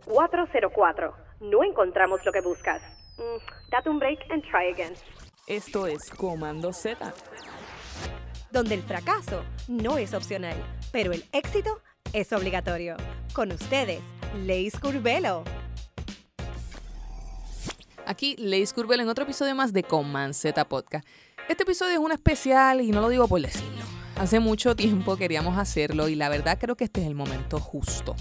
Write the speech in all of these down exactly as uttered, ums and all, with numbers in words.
cuatro cero cuatro. No encontramos lo que buscas. Mm, date un break and try again. Esto es Comando Z, donde el fracaso no es opcional, pero el éxito es obligatorio. Con ustedes, Leis Curvelo. Aquí Leis Curvelo en otro episodio más de Comando Z Podcast. Este episodio es un especial y no lo digo por decirlo. Hace mucho tiempo queríamos hacerlo y la verdad creo que este es el momento justo.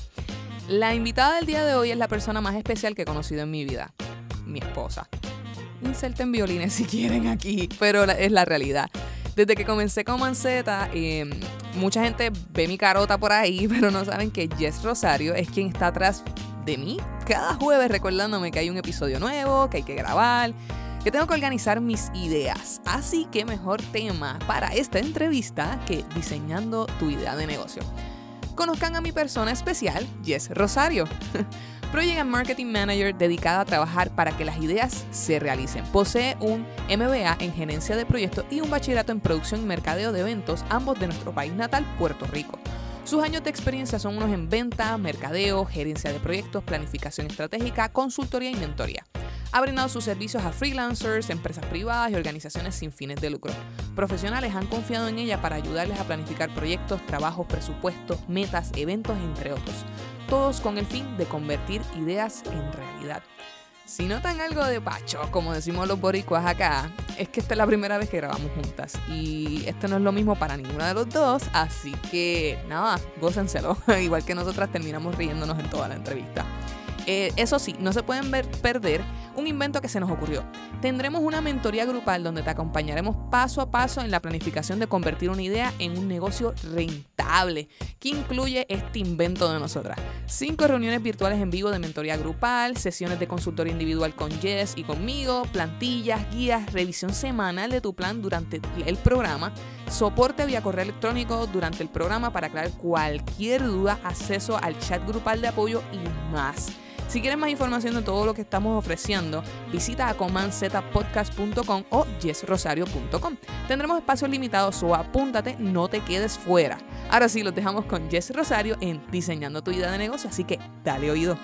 La invitada del día de hoy es la persona más especial que he conocido en mi vida, mi esposa. Inserten violines si quieren aquí, pero es la realidad. Desde que comencé con Manceta, eh, mucha gente ve mi carota por ahí, pero no saben que Jess Rosario es quien está atrás de mí cada jueves recordándome que hay un episodio nuevo, que hay que grabar, que tengo que organizar mis ideas. Así que mejor tema para esta entrevista que diseñando tu idea de negocio. Conozcan a mi persona especial, Jess Rosario. Project and Marketing Manager dedicada a trabajar para que las ideas se realicen. Posee un M B A en gerencia de proyectos y un bachillerato en producción y mercadeo de eventos, ambos de nuestro país natal, Puerto Rico. Sus años de experiencia son unos en venta, mercadeo, gerencia de proyectos, planificación estratégica, consultoría y mentoría. Ha brindado sus servicios a freelancers, empresas privadas y organizaciones sin fines de lucro. Profesionales han confiado en ella para ayudarles a planificar proyectos, trabajos, presupuestos, metas, eventos, entre otros. Todos con el fin de convertir ideas en realidad. Si notan algo de pacho, como decimos los boricuas acá, es que esta es la primera vez que grabamos juntas. Y esto no es lo mismo para ninguna de los dos, así que nada, gócenselo. Igual que nosotras terminamos riéndonos en toda la entrevista. Eh, eso sí, no se pueden ver, perder un invento que se nos ocurrió. Tendremos una mentoría grupal donde te acompañaremos paso a paso en la planificación de convertir una idea en un negocio rentable, que incluye este invento de nosotras. Cinco reuniones virtuales en vivo de mentoría grupal, sesiones de consultoría individual con Jess y conmigo, plantillas, guías, revisión semanal de tu plan durante el programa, soporte vía correo electrónico durante el programa para aclarar cualquier duda, acceso al chat grupal de apoyo y más. Si quieres más información de todo lo que estamos ofreciendo, visita a command z podcast punto com o jess rosario punto com. Tendremos espacios limitados, o apúntate, no te quedes fuera. Ahora sí, los dejamos con Jess Rosario en Diseñando tu idea de negocio, así que dale oído.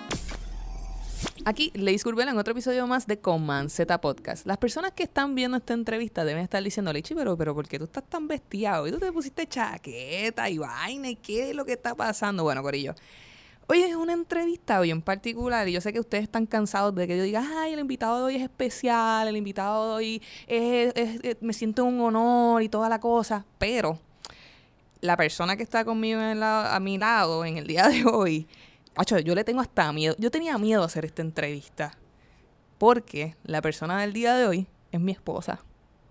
Aquí, Leis Curvelo en otro episodio más de Command Z Podcast. Las personas que están viendo esta entrevista deben estar diciendo, Leichi, pero, pero ¿por qué tú estás tan vestido? Y tú te pusiste chaqueta y vaina, ¿y qué es lo que está pasando? Bueno, corillo, hoy es una entrevista bien particular y yo sé que ustedes están cansados de que yo diga, ay, el invitado de hoy es especial, el invitado de hoy es, es, es, me siento un honor y toda la cosa, pero la persona que está conmigo en la, a mi lado en el día de hoy, acho, yo le tengo hasta miedo, yo tenía miedo a hacer esta entrevista, porque la persona del día de hoy es mi esposa.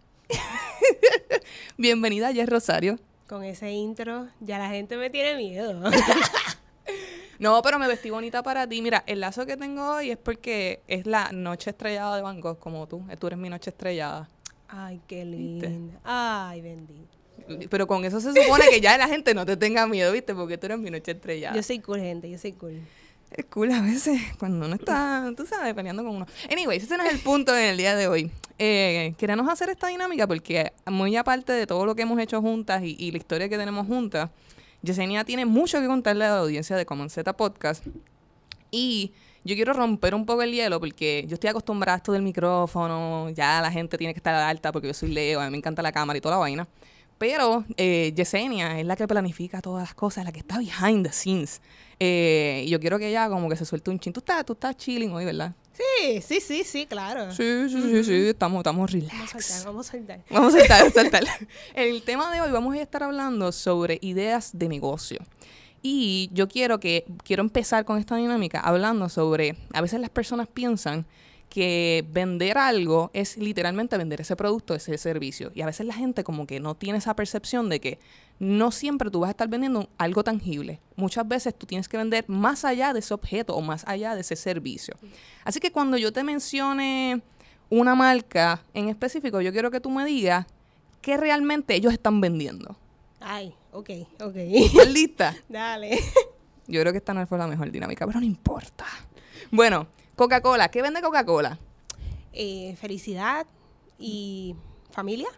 Bienvenida, Jess Rosario. Con ese intro, ya la gente me tiene miedo. No, pero me vestí bonita para ti. Mira, el lazo que tengo hoy es porque es la noche estrellada de Van Gogh, como tú. Tú eres mi noche estrellada. Ay, qué linda. Ay, bendito. Pero con eso se supone que ya la gente no te tenga miedo, ¿viste? Porque tú eres mi noche estrellada. Yo soy cool, gente. Yo soy cool. Es cool a veces cuando uno está, tú sabes, peleando con uno. Anyways, ese no es el punto en el día de hoy. Eh, queremos hacer esta dinámica porque muy aparte de todo lo que hemos hecho juntas y, y la historia que tenemos juntas, Yesenia tiene mucho que contarle a la audiencia de Command Z Podcast y yo quiero romper un poco el hielo porque yo estoy acostumbrada a esto del micrófono, ya la gente tiene que estar alta porque yo soy Leo, a mí me encanta la cámara y toda la vaina, pero eh, Yesenia es la que planifica todas las cosas, la que está behind the scenes, eh, y yo quiero que ella como que se suelte un chin. Tú estás, tú estás chilling hoy, ¿verdad? Sí, sí, sí, sí, claro. Sí, sí, sí, sí, estamos, estamos relax. Vamos a saltar, vamos a saltar. Vamos a saltar, saltar. El tema de hoy vamos a estar hablando sobre ideas de negocio. Y yo quiero que, quiero empezar con esta dinámica hablando sobre, a veces las personas piensan que vender algo es literalmente vender ese producto, ese servicio. Y a veces la gente como que no tiene esa percepción de que no siempre tú vas a estar vendiendo algo tangible. Muchas veces tú tienes que vender más allá de ese objeto o más allá de ese servicio. Así que cuando yo te mencione una marca en específico, yo quiero que tú me digas qué realmente ellos están vendiendo. Ay, ok, ok. ¿Estás lista? Dale. Yo creo que esta no fue la mejor dinámica, pero no importa. Bueno, Coca-Cola. ¿Qué vende Coca-Cola? Eh, felicidad y familia.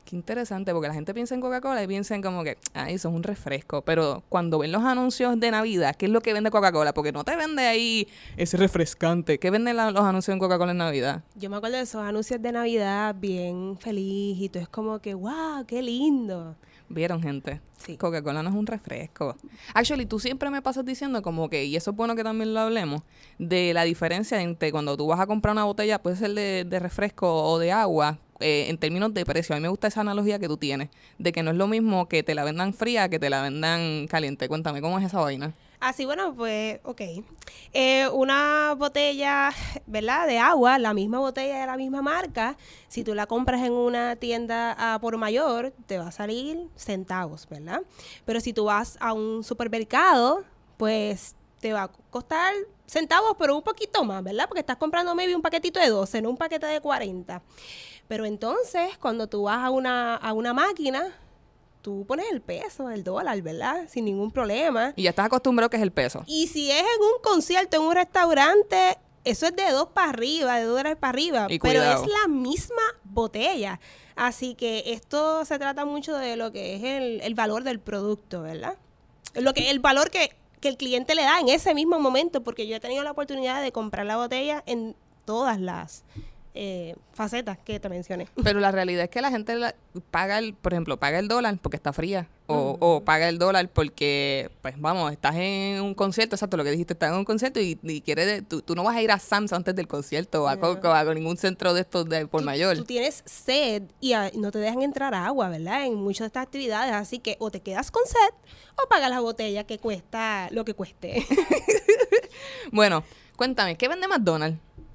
Qué interesante, porque la gente piensa en Coca-Cola y piensa en como que, ay, eso es un refresco. Pero cuando ven los anuncios de Navidad, ¿qué es lo que vende Coca-Cola? Porque no te vende ahí ese refrescante. ¿Qué venden la- los anuncios en Coca-Cola en Navidad? Yo me acuerdo de esos anuncios de Navidad bien feliz y todo es como que, wow, qué lindo. ¿Vieron, gente? Sí. Coca-Cola no es un refresco. Actually, tú siempre me pasas diciendo como que, y eso es bueno que también lo hablemos, de la diferencia entre cuando tú vas a comprar una botella, puede ser de, de refresco o de agua, eh, en términos de precio. A mí me gusta esa analogía que tú tienes, de que no es lo mismo que te la vendan fría que te la vendan caliente. Cuéntame, ¿cómo es esa vaina? Así, bueno, pues, ok. Eh, una botella, ¿verdad? De agua, la misma botella de la misma marca, si tú la compras en una tienda a por mayor, te va a salir centavos, ¿verdad? Pero si tú vas a un supermercado, pues te va a costar centavos, pero un poquito más, ¿verdad? Porque estás comprando maybe un paquetito de doce, no un paquete de cuarenta. Pero entonces, cuando tú vas a una, a una máquina, tú pones el peso, el dólar, ¿verdad? Sin ningún problema. Y ya estás acostumbrado que es el peso. Y si es en un concierto, en un restaurante, eso es de dos para arriba, de dos dólares para arriba. Y pero cuidado. es la misma botella. Así que esto se trata mucho de lo que es el, el valor del producto, ¿verdad? Lo que, el valor que, que el cliente le da en ese mismo momento, porque yo he tenido la oportunidad de comprar la botella en todas las eh, facetas que te mencioné. Pero la realidad es que la gente la- paga, el, por ejemplo, paga el dólar porque está fría. O, o paga el dólar porque, pues vamos, estás en un concierto, exacto, lo que dijiste, estás en un concierto y, y quieres, de- tú, tú no vas a ir a Sam's antes del concierto o a Coco, a ningún centro de estos de por Tú- mayor. Tú tienes sed y ah, no te dejan entrar agua, ¿verdad? En muchas de estas actividades. Así que o te quedas con sed o pagas la botella que cuesta lo que cueste. Bueno, cuéntame, ¿qué vende McDonald's?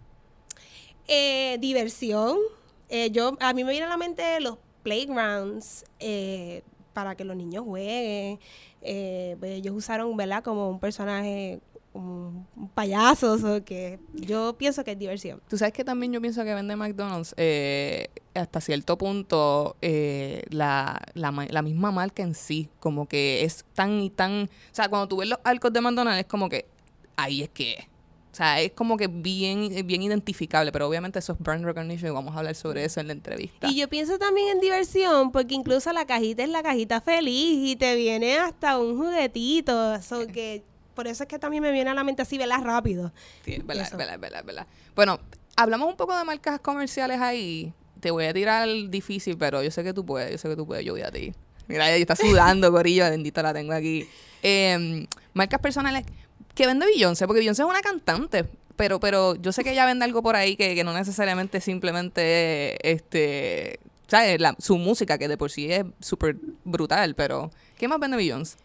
Eh, diversión. Eh, yo, a mí me viene a la mente los playgrounds eh, para que los niños jueguen. Eh, pues ellos usaron, ¿verdad? Como un personaje, como un payaso, o que yo pienso que es diversión. Tú sabes que también yo pienso que vende McDonald's eh, hasta cierto punto eh, la, la, ma- la misma marca en sí, como que es tan y tan... O sea, cuando tú ves los arcos de McDonald's es como que ahí es que es. O sea, es como que bien, bien identificable, pero obviamente eso es brand recognition y vamos a hablar sobre eso en la entrevista. Y yo pienso también en diversión, porque incluso la cajita es la cajita feliz y te viene hasta un juguetito. So que por eso es que también me viene a la mente así, ¿verdad? Rápido. Sí, es verdad, es Eso. verdad, es verdad, es verdad. Bueno, hablamos un poco de marcas comerciales ahí. Te voy a tirar difícil, pero yo sé que tú puedes, yo sé que tú puedes, yo voy a ti. Mira, ella está sudando, corillo, bendito la tengo aquí. Eh, marcas personales que vende Beyoncé, porque Beyoncé es una cantante, pero pero yo sé que ella vende algo por ahí que, que no necesariamente simplemente, este, ¿sabes? La, su música, que de por sí es súper brutal, pero ¿qué más vende Beyoncé?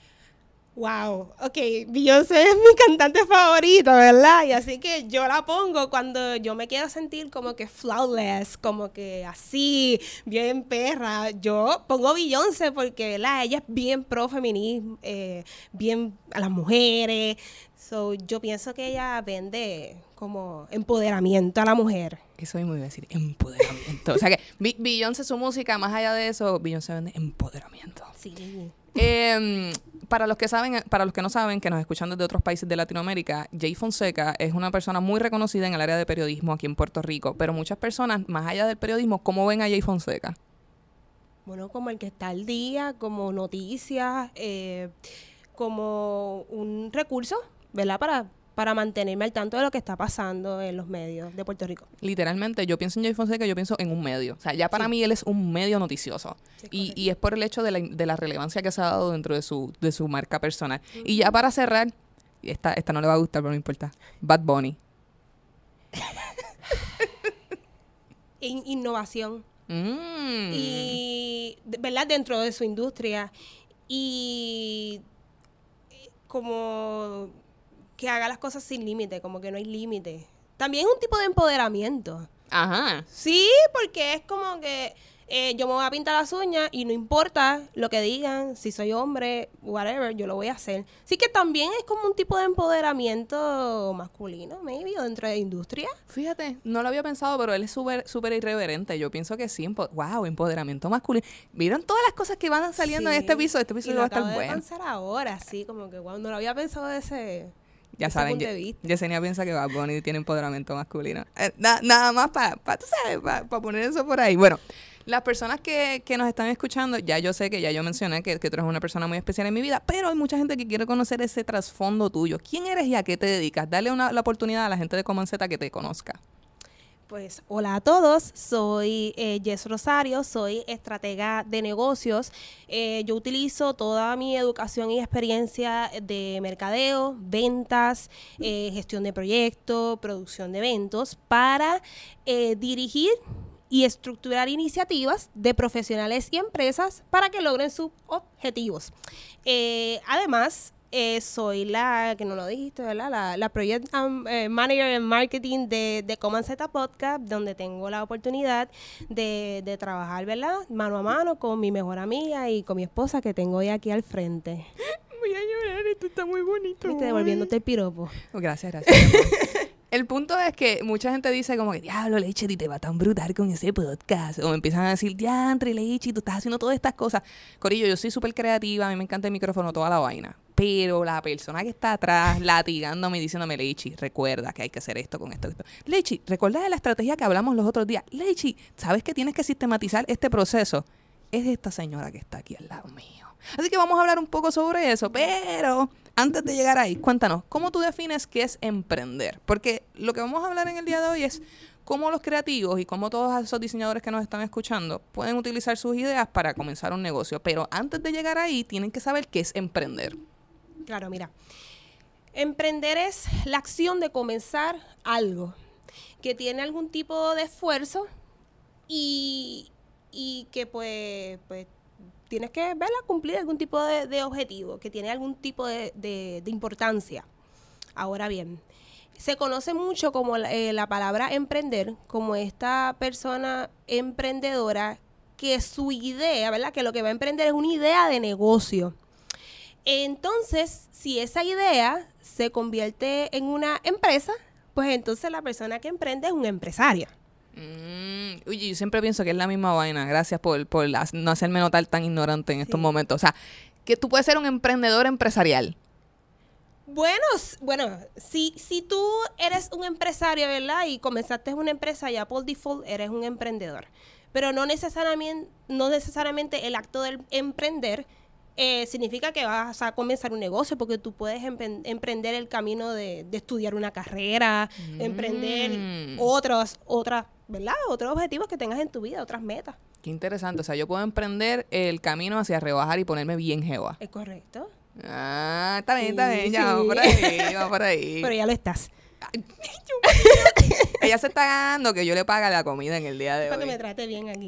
Wow, ok, Beyoncé es mi cantante favorita, ¿verdad? Y así que yo la pongo cuando yo me quiero sentir como que flawless, como que así, bien perra. Yo pongo Beyoncé porque, ¿verdad? Ella es bien pro feminismo, eh, bien a las mujeres. So, yo pienso que ella vende como empoderamiento a la mujer. Eso mismo iba a decir, empoderamiento. O sea que Be- Beyoncé, su música, más allá de eso, Beyoncé vende empoderamiento. Sí. Eh, para los que saben, para los que no saben, que nos escuchan desde otros países de Latinoamérica, Jay Fonseca es una persona muy reconocida en el área de periodismo aquí en Puerto Rico. Pero muchas personas, más allá del periodismo, ¿cómo ven a Jay Fonseca? Bueno, como el que está al día, como noticias, eh, como un recurso, ¿verdad? Para, para mantenerme al tanto de lo que está pasando en los medios de Puerto Rico. Literalmente, yo pienso en Jay Fonseca, yo pienso en un medio. O sea, ya para Sí. mí él es un medio noticioso. Sí, y, correcto. y es por el hecho de la, de la relevancia que se ha dado dentro de su, de su marca personal. Y ya para cerrar, y esta, esta no le va a gustar, pero no importa. Bad Bunny. In- innovación. Mm. Y, de- ¿verdad? Dentro de su industria. Y eh, como que haga las cosas sin límite, como que no hay límite. También es un tipo de empoderamiento. Ajá. Sí, porque es como que eh, yo me voy a pintar las uñas y no importa lo que digan, si soy hombre, whatever, yo lo voy a hacer. Sí que también es como un tipo de empoderamiento masculino, maybe, o dentro de la industria. Fíjate, no lo había pensado, pero él es súper súper irreverente. Yo pienso que sí. Empo- wow, empoderamiento masculino. ¿Vieron todas las cosas que van saliendo en Sí. este episodio? Este Y episodio lo va a estar acabo de bueno. pensar ahora, sí, como que wow, no lo había pensado de ese, Ya ese saben, punto Ye- de vista. Yesenia piensa que Bad Bunny tiene empoderamiento masculino. Eh, na- nada más para, pa, tú sabes, para poner eso por ahí. Bueno, Las personas que, que nos están escuchando, ya yo sé que ya yo mencioné que, que tú eres una persona muy especial en mi vida, pero hay mucha gente que quiere conocer ese trasfondo tuyo. ¿Quién eres y a qué te dedicas? Dale una, la oportunidad a la gente de Comanceta que te conozca. Pues hola a todos, soy eh, Jess Rosario, soy estratega de negocios. Eh, yo utilizo toda mi educación y experiencia de mercadeo, ventas, eh, gestión de proyectos, producción de eventos para eh, dirigir y estructurar iniciativas de profesionales y empresas para que logren sus objetivos. Eh, además, Eh, soy la, que no lo dijiste, ¿verdad? La, la Project um, eh, Manager en Marketing de, de Comanceta Podcast, donde tengo la oportunidad de, de trabajar, ¿verdad? Mano a mano con mi mejor amiga y con mi esposa que tengo hoy aquí al frente. Voy a llorar, esto está muy bonito. Viste, devolviéndote el piropo. Oh, gracias, gracias. El punto es que mucha gente dice como que, diablo, Leichi, te va tan brutal con ese podcast. O me empiezan a decir, diantre, Leichi, tú estás haciendo todas estas cosas. Corillo, yo soy súper creativa, a mí me encanta el micrófono, toda la vaina. Pero la persona que está atrás latigándome y diciéndome, Leichi, recuerda que hay que hacer esto con esto. esto. Leichi, ¿recuerdas de la estrategia que hablamos los otros días? Leichi, ¿sabes que tienes que sistematizar este proceso? Es esta señora que está aquí al lado mío. Así que vamos a hablar un poco sobre eso, pero antes de llegar ahí, cuéntanos, ¿cómo tú defines qué es emprender? Porque lo que vamos a hablar en el día de hoy es cómo los creativos y cómo todos esos diseñadores que nos están escuchando pueden utilizar sus ideas para comenzar un negocio. Pero antes de llegar ahí, tienen que saber qué es emprender. Claro, mira, emprender es la acción de comenzar algo que tiene algún tipo de esfuerzo y, y que pues, pues tienes que verla cumplir algún tipo de, de objetivo, que tiene algún tipo de, de, de importancia. Ahora bien, se conoce mucho como la, eh, la palabra emprender, como esta persona emprendedora que su idea, ¿verdad? Que lo que va a emprender es una idea de negocio. Entonces, si esa idea se convierte en una empresa, pues entonces la persona que emprende es un empresario. Mm, oye, yo siempre pienso que es la misma vaina. Gracias por, por las, no hacerme notar tan ignorante en Sí. estos momentos. O sea, que tú puedes ser un emprendedor empresarial. Bueno, s- bueno, si, si tú eres un empresario, ¿verdad? Y comenzaste una empresa, ya por default eres un emprendedor. Pero no necesariamente, no necesariamente el acto del emprender eh, significa que vas a comenzar un negocio, porque tú puedes empre- emprender el camino de, de estudiar una carrera, Mm. emprender otros, otras, ¿verdad? Otros objetivos que tengas en tu vida, otras metas. Qué interesante. O sea, yo puedo emprender el camino hacia rebajar y ponerme bien jeva. ¿Es correcto? Ah, está bien, está Sí, bien. Ya, sí. vamos por ahí, vamos por ahí. Pero ya lo estás. Ella se está ganando que yo le pague la comida en el día de Para que hoy. me trate bien aquí.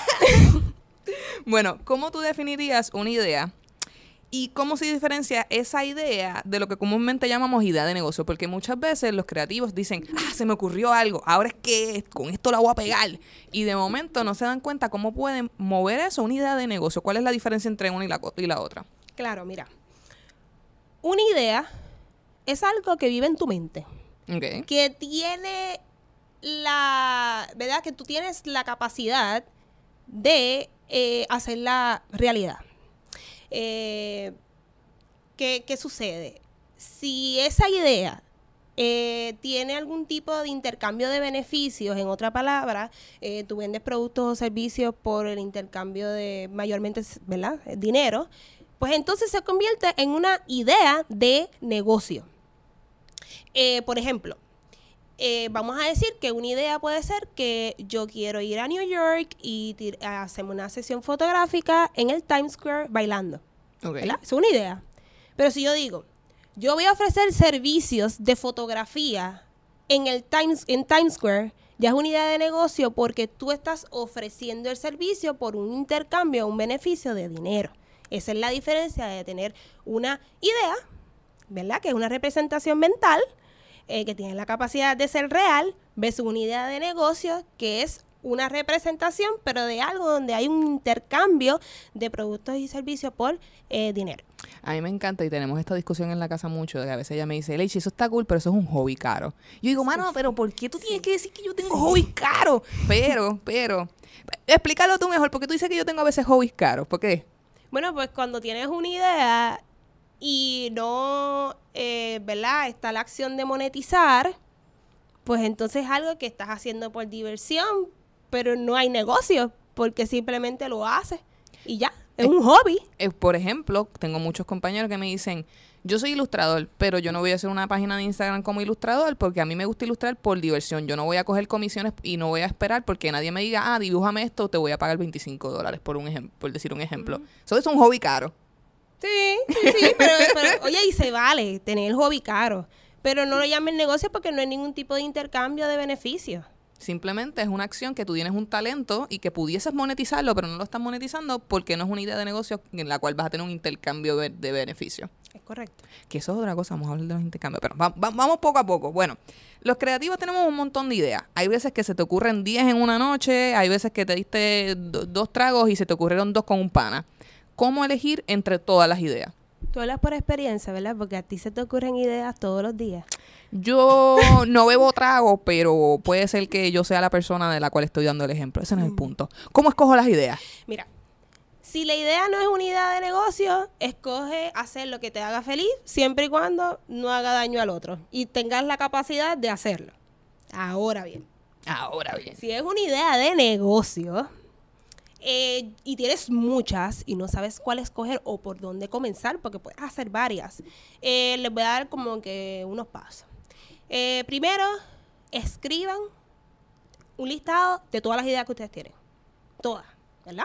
Bueno, ¿cómo tú definirías una idea? ¿Y cómo se diferencia esa idea de lo que comúnmente llamamos idea de negocio? Porque muchas veces los creativos dicen, ah, se me ocurrió algo, ahora es que con esto la voy a pegar. Y de momento no se dan cuenta cómo pueden mover eso, una idea de negocio. ¿Cuál es la diferencia entre una y la, co- y la otra? Claro, mira. Una idea es algo que vive en tu mente, Okay. que tiene la, ¿verdad? Que tú tienes la capacidad de eh, hacerla realidad. Eh, ¿qué, qué sucede? Si esa idea eh, tiene algún tipo de intercambio de beneficios, en otra palabra, eh, tú vendes productos o servicios por el intercambio de mayormente, ¿verdad? Dinero, pues entonces se convierte en una idea de negocio. Eh, por ejemplo, eh, vamos a decir que una idea puede ser que yo quiero ir a New York y tir- hacemos una sesión fotográfica en el Times Square bailando. Ok. ¿Verdad? Es una idea. Pero si yo digo, yo voy a ofrecer servicios de fotografía en el Times, en Times Square, ya es una idea de negocio porque tú estás ofreciendo el servicio por un intercambio, un beneficio de dinero. Esa es la diferencia de tener una idea, ¿verdad? Que es una representación mental, eh, que tiene la capacidad de ser real, versus una idea de negocio que es una representación, pero de algo donde hay un intercambio de productos y servicios por eh, dinero. A mí me encanta y tenemos esta discusión en la casa mucho, de que a veces ella me dice, Leichi, eso está cool, pero eso es un hobby caro. Yo digo, mano, pero ¿por qué tú tienes que decir que yo tengo hobbies caros? Pero, pero, explícalo tú mejor, porque tú dices que yo tengo a veces hobbies caros. ¿Por qué? Bueno, pues cuando tienes una idea y no, eh, ¿verdad? Está la acción de monetizar, pues entonces es algo que estás haciendo por diversión, pero no hay negocio, porque simplemente lo haces y ya, es un hobby. Eh, por ejemplo, tengo muchos compañeros que me dicen, yo soy ilustrador, pero yo no voy a hacer una página de Instagram como ilustrador porque a mí me gusta ilustrar por diversión. Yo no voy a coger comisiones y no voy a esperar porque nadie me diga, ah, dibújame esto, te voy a pagar veinticinco dólares por un ejemplo, por decir un ejemplo. Uh-huh. Eso es un hobby caro. Sí, sí, sí, pero, pero oye, y se vale tener el hobby caro, pero no lo llamen negocio porque no hay ningún tipo de intercambio de beneficios. Simplemente es una acción que tú tienes un talento y que pudieses monetizarlo, pero no lo estás monetizando porque no es una idea de negocio en la cual vas a tener un intercambio de, de beneficios. Es correcto. Que eso es otra cosa, vamos a hablar de los intercambios, pero va, va, vamos poco a poco. Bueno, los creativos tenemos un montón de ideas. Hay veces que se te ocurren diez en una noche, hay veces que te diste do, dos tragos y se te ocurrieron dos con un pana. ¿Cómo elegir entre todas las ideas? Tú hablas por experiencia, ¿verdad? Porque a ti se te ocurren ideas todos los días. Yo no bebo trago, pero puede ser que yo sea la persona de la cual estoy dando el ejemplo. Ese no es el punto. ¿Cómo escojo las ideas? Mira, si la idea no es una idea de negocio, escoge hacer lo que te haga feliz, siempre y cuando no haga daño al otro y tengas la capacidad de hacerlo. Ahora bien. Ahora bien. Si es una idea de negocio eh, y tienes muchas y no sabes cuál escoger o por dónde comenzar, porque puedes hacer varias, eh, les voy a dar como que unos pasos. Eh, primero, escriban un listado de todas las ideas que ustedes tienen. Todas, ¿verdad?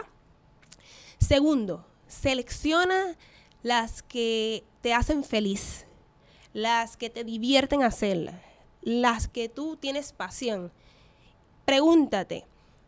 Segundo, selecciona las que te hacen feliz, las que te divierten hacerlas, las que tú tienes pasión. Pregúntate,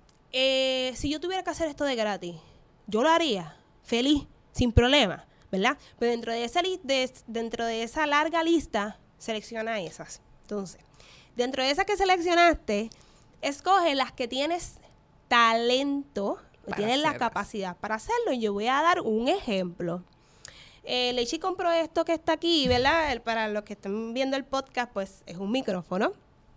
eh, si yo tuviera que hacer esto de gratis, yo lo haría feliz, sin problema, ¿verdad? Pero dentro de esa, li- de, dentro de esa larga lista, selecciona esas. Entonces, dentro de esas que seleccionaste, escoge las que tienes talento, o tienes la capacidad para hacerlo. Y yo voy a dar un ejemplo. Eh, Leichi compró esto que está aquí, ¿verdad? El, para los que están viendo el podcast, pues es un micrófono.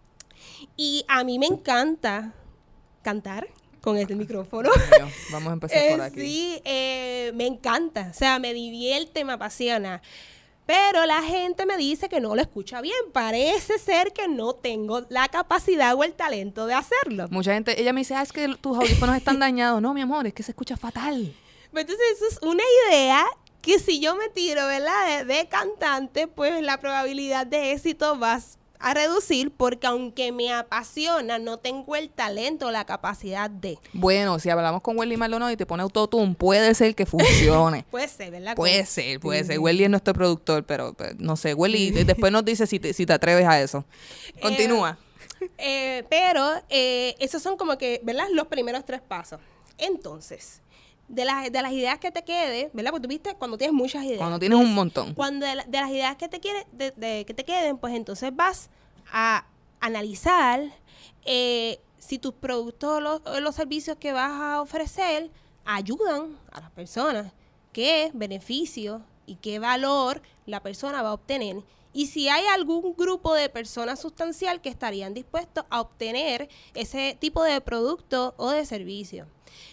Y a mí me encanta cantar con este micrófono. Bueno, vamos a empezar por aquí. Eh, sí, eh, me encanta. O sea, me divierte, me apasiona. Pero la gente me dice que no lo escucha bien. Parece ser que no tengo la capacidad o el talento de hacerlo. Mucha gente, ella me dice, ah, es que tus audífonos están dañados. No, mi amor, es que se escucha fatal. Entonces, eso es una idea que si yo me tiro, ¿verdad? De, de cantante, pues la probabilidad de éxito va a reducir porque aunque me apasiona, no tengo el talento o la capacidad de. Bueno, si hablamos con Welly Maldonado y te pone autotune, puede ser que funcione. Puede ser, ¿verdad? Puede Como... ser, puede sí. ser. Welly es nuestro productor, pero pues, no sé. Welly después nos dice si te, si te atreves a eso. Continúa. Eh, eh, pero eh, esos son como que, ¿verdad? Los primeros tres pasos. Entonces, de las, de las ideas que te queden, ¿verdad? Porque tú viste cuando tienes muchas ideas. Cuando tienes un montón. Cuando de, la, de las ideas que te, quiere, de, de, que te queden, pues entonces vas a analizar eh, si tus productos o los, o los servicios que vas a ofrecer ayudan a las personas, qué beneficio y qué valor la persona va a obtener. Y si hay algún grupo de personas sustancial que estarían dispuestos a obtener ese tipo de producto o de servicio.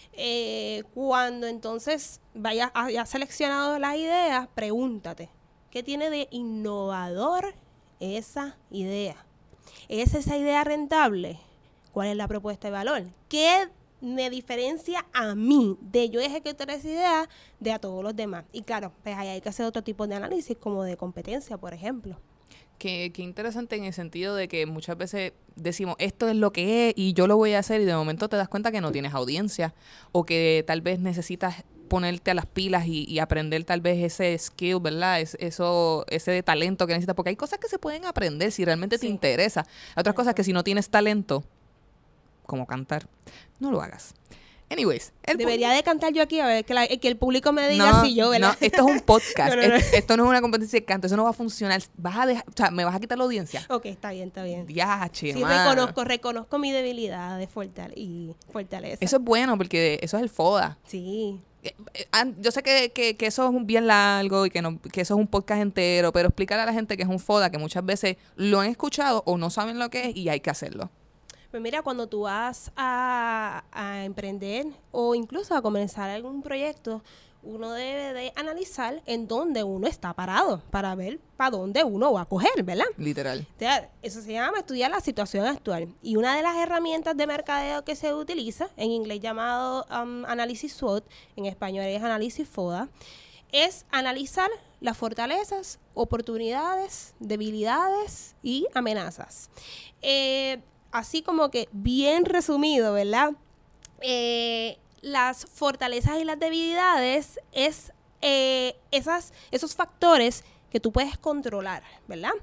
Eh, cuando entonces vayas hayas seleccionado las ideas, pregúntate, ¿qué tiene de innovador esa idea? ¿Es esa idea rentable? ¿Cuál es la propuesta de valor? ¿Qué me diferencia a mí de yo ejecutar esa idea de a todos los demás? Y claro, pues ahí hay que hacer otro tipo de análisis como de competencia, por ejemplo. Qué, qué interesante en el sentido de que muchas veces decimos, esto es lo que es y yo lo voy a hacer y de momento te das cuenta que no tienes audiencia o que tal vez necesitas ponerte a las pilas y, y aprender tal vez ese skill, ¿verdad? Es, eso, ese talento que necesitas. Porque hay cosas que se pueden aprender si realmente sí te interesa. Hay otras cosas que si no tienes talento, como cantar, no lo hagas. Anyways. El Debería de cantar yo aquí a ver que, la, que el público me diga no, si yo, ¿verdad? No, esto es un podcast. no, no, no. Esto, esto no es una competencia de canto. Eso no va a funcionar. Vas a dejar, o sea, me vas a quitar la audiencia. Ok, está bien, está bien. Diache, Sí, mano. reconozco, reconozco mi debilidad de fortale y fortaleza. Eso es bueno porque eso es el FODA. Sí. Yo sé que, que, que eso es un bien largo y que, no, que eso es un podcast entero, pero explicarle a la gente que es un FODA, que muchas veces lo han escuchado o no saben lo que es y hay que hacerlo. Pues mira, cuando tú vas a, a emprender o incluso a comenzar algún proyecto, uno debe de analizar en dónde uno está parado para ver para dónde uno va a coger, ¿verdad? Literal. O sea, eso se llama estudiar la situación actual. Y una de las herramientas de mercadeo que se utiliza, en inglés llamado um, análisis SWOT, en español es análisis FODA, es analizar las fortalezas, oportunidades, debilidades y amenazas. Eh, así como que bien resumido, ¿verdad? Eh, las fortalezas y las debilidades es eh, esas, esos factores que tú puedes controlar, ¿verdad?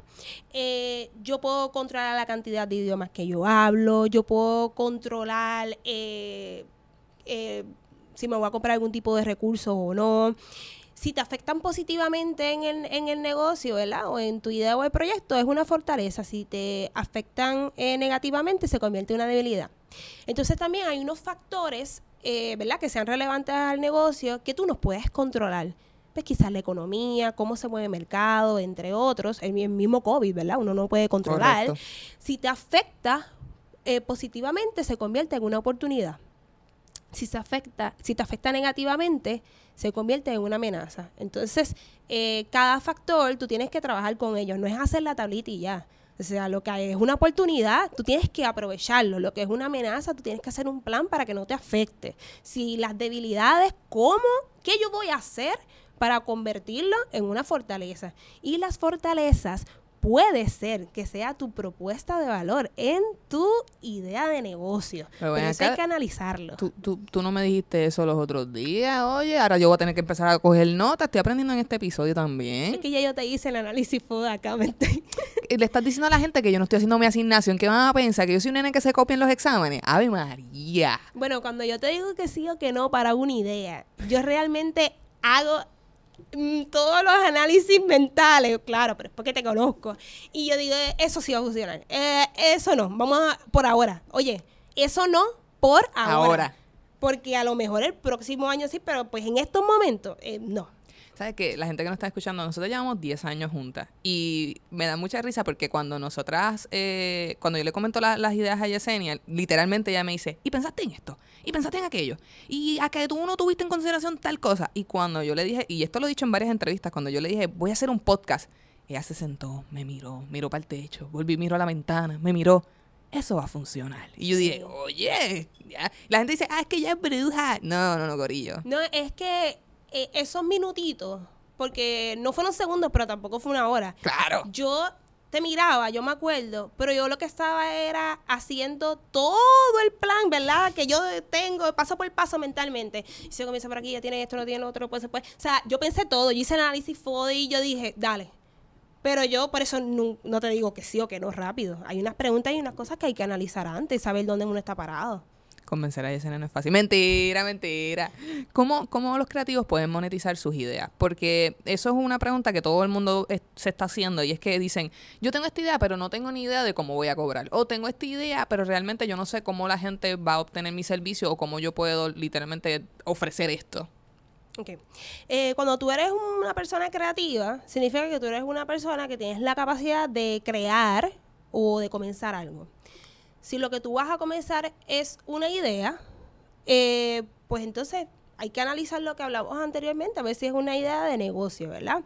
Eh, yo puedo controlar la cantidad de idiomas que yo hablo, yo puedo controlar eh, eh, si me voy a comprar algún tipo de recurso o no. Si te afectan positivamente en el, en el negocio, ¿verdad? O en tu idea o el proyecto, es una fortaleza. Si te afectan eh, negativamente, se convierte en una debilidad. Entonces también hay unos factores, eh, ¿verdad?, que sean relevantes al negocio que tú no puedes controlar. Pues quizás la economía, cómo se mueve el mercado, entre otros, el, el mismo COVID, ¿verdad? Uno no puede controlar. Correcto. Si te afecta eh, positivamente, se convierte en una oportunidad. Si se afecta, si te afecta negativamente, se convierte en una amenaza. Entonces, eh, cada factor tú tienes que trabajar con ellos. No es hacer la tablita y ya. O sea, lo que es una oportunidad, tú tienes que aprovecharlo. Lo que es una amenaza, tú tienes que hacer un plan para que no te afecte. Si las debilidades, ¿cómo? ¿Qué yo voy a hacer para convertirlo en una fortaleza? Y las fortalezas puede ser que sea tu propuesta de valor en tu idea de negocio. Pero Pero ven eso acá, hay que analizarlo. Tú, tú, tú no me dijiste eso los otros días, oye, ahora yo voy a tener que empezar a coger notas, estoy aprendiendo en este episodio también. Es que ya yo te hice el análisis FODA acá, ¿me entiendes? Y le estás diciendo a la gente que yo no estoy haciendo mi asignación, que van a pensar que yo soy un nene que se copia en los exámenes. ¡Ave María! Bueno, cuando yo te digo que sí o que no para una idea, yo realmente hago mm, todos los análisis mentales, claro, pero es porque te conozco. Y yo digo, eh, eso sí va a funcionar. Eh, eso no, vamos a, por ahora. Oye, eso no por ahora. Ahora. Porque a lo mejor el próximo año sí, pero pues en estos momentos, eh, no. ¿Sabes qué? La gente que nos está escuchando, nosotros llevamos diez años juntas y me da mucha risa porque cuando nosotras, eh, cuando yo le comento la, las ideas a Yesenia, literalmente ella me dice, ¿y pensaste en esto? ¿Y pensaste en aquello? ¿Y a que tú no tuviste en consideración tal cosa? Y cuando yo le dije, y esto lo he dicho en varias entrevistas, cuando yo le dije, voy a hacer un podcast, ella se sentó, me miró, miró para el techo, volví, miró a la ventana, me miró. Eso va a funcionar. Y yo dije, oye, ya. La gente dice, ah, es que ella es bruja. No, no, no, gorillo. No, es que eh, esos minutitos, porque no fueron segundos, pero tampoco fue una hora. Claro. Yo te miraba, yo me acuerdo, pero yo lo que estaba era haciendo todo el plan, ¿verdad? Que yo tengo, paso por paso mentalmente. Y se comienza por aquí, ya tiene esto, no tiene lo otro, pues después. O sea, yo pensé todo, yo hice análisis FODA y yo dije, dale. Pero yo por eso no, no te digo que sí o que no rápido. Hay unas preguntas y unas cosas que hay que analizar antes, saber dónde uno está parado. Convencer a Yesenia no es fácil. Mentira, mentira. ¿Cómo, ¿Cómo los creativos pueden monetizar sus ideas? Porque eso es una pregunta que todo el mundo es, se está haciendo y es que dicen, yo tengo esta idea, pero no tengo ni idea de cómo voy a cobrar. O tengo esta idea, pero realmente yo no sé cómo la gente va a obtener mi servicio o cómo yo puedo literalmente ofrecer esto. Okay. Eh, cuando tú eres una persona creativa, significa que tú eres una persona que tienes la capacidad de crear o de comenzar algo. Si lo que tú vas a comenzar es una idea, eh, pues entonces hay que analizar lo que hablamos anteriormente, a ver si es una idea de negocio, ¿verdad?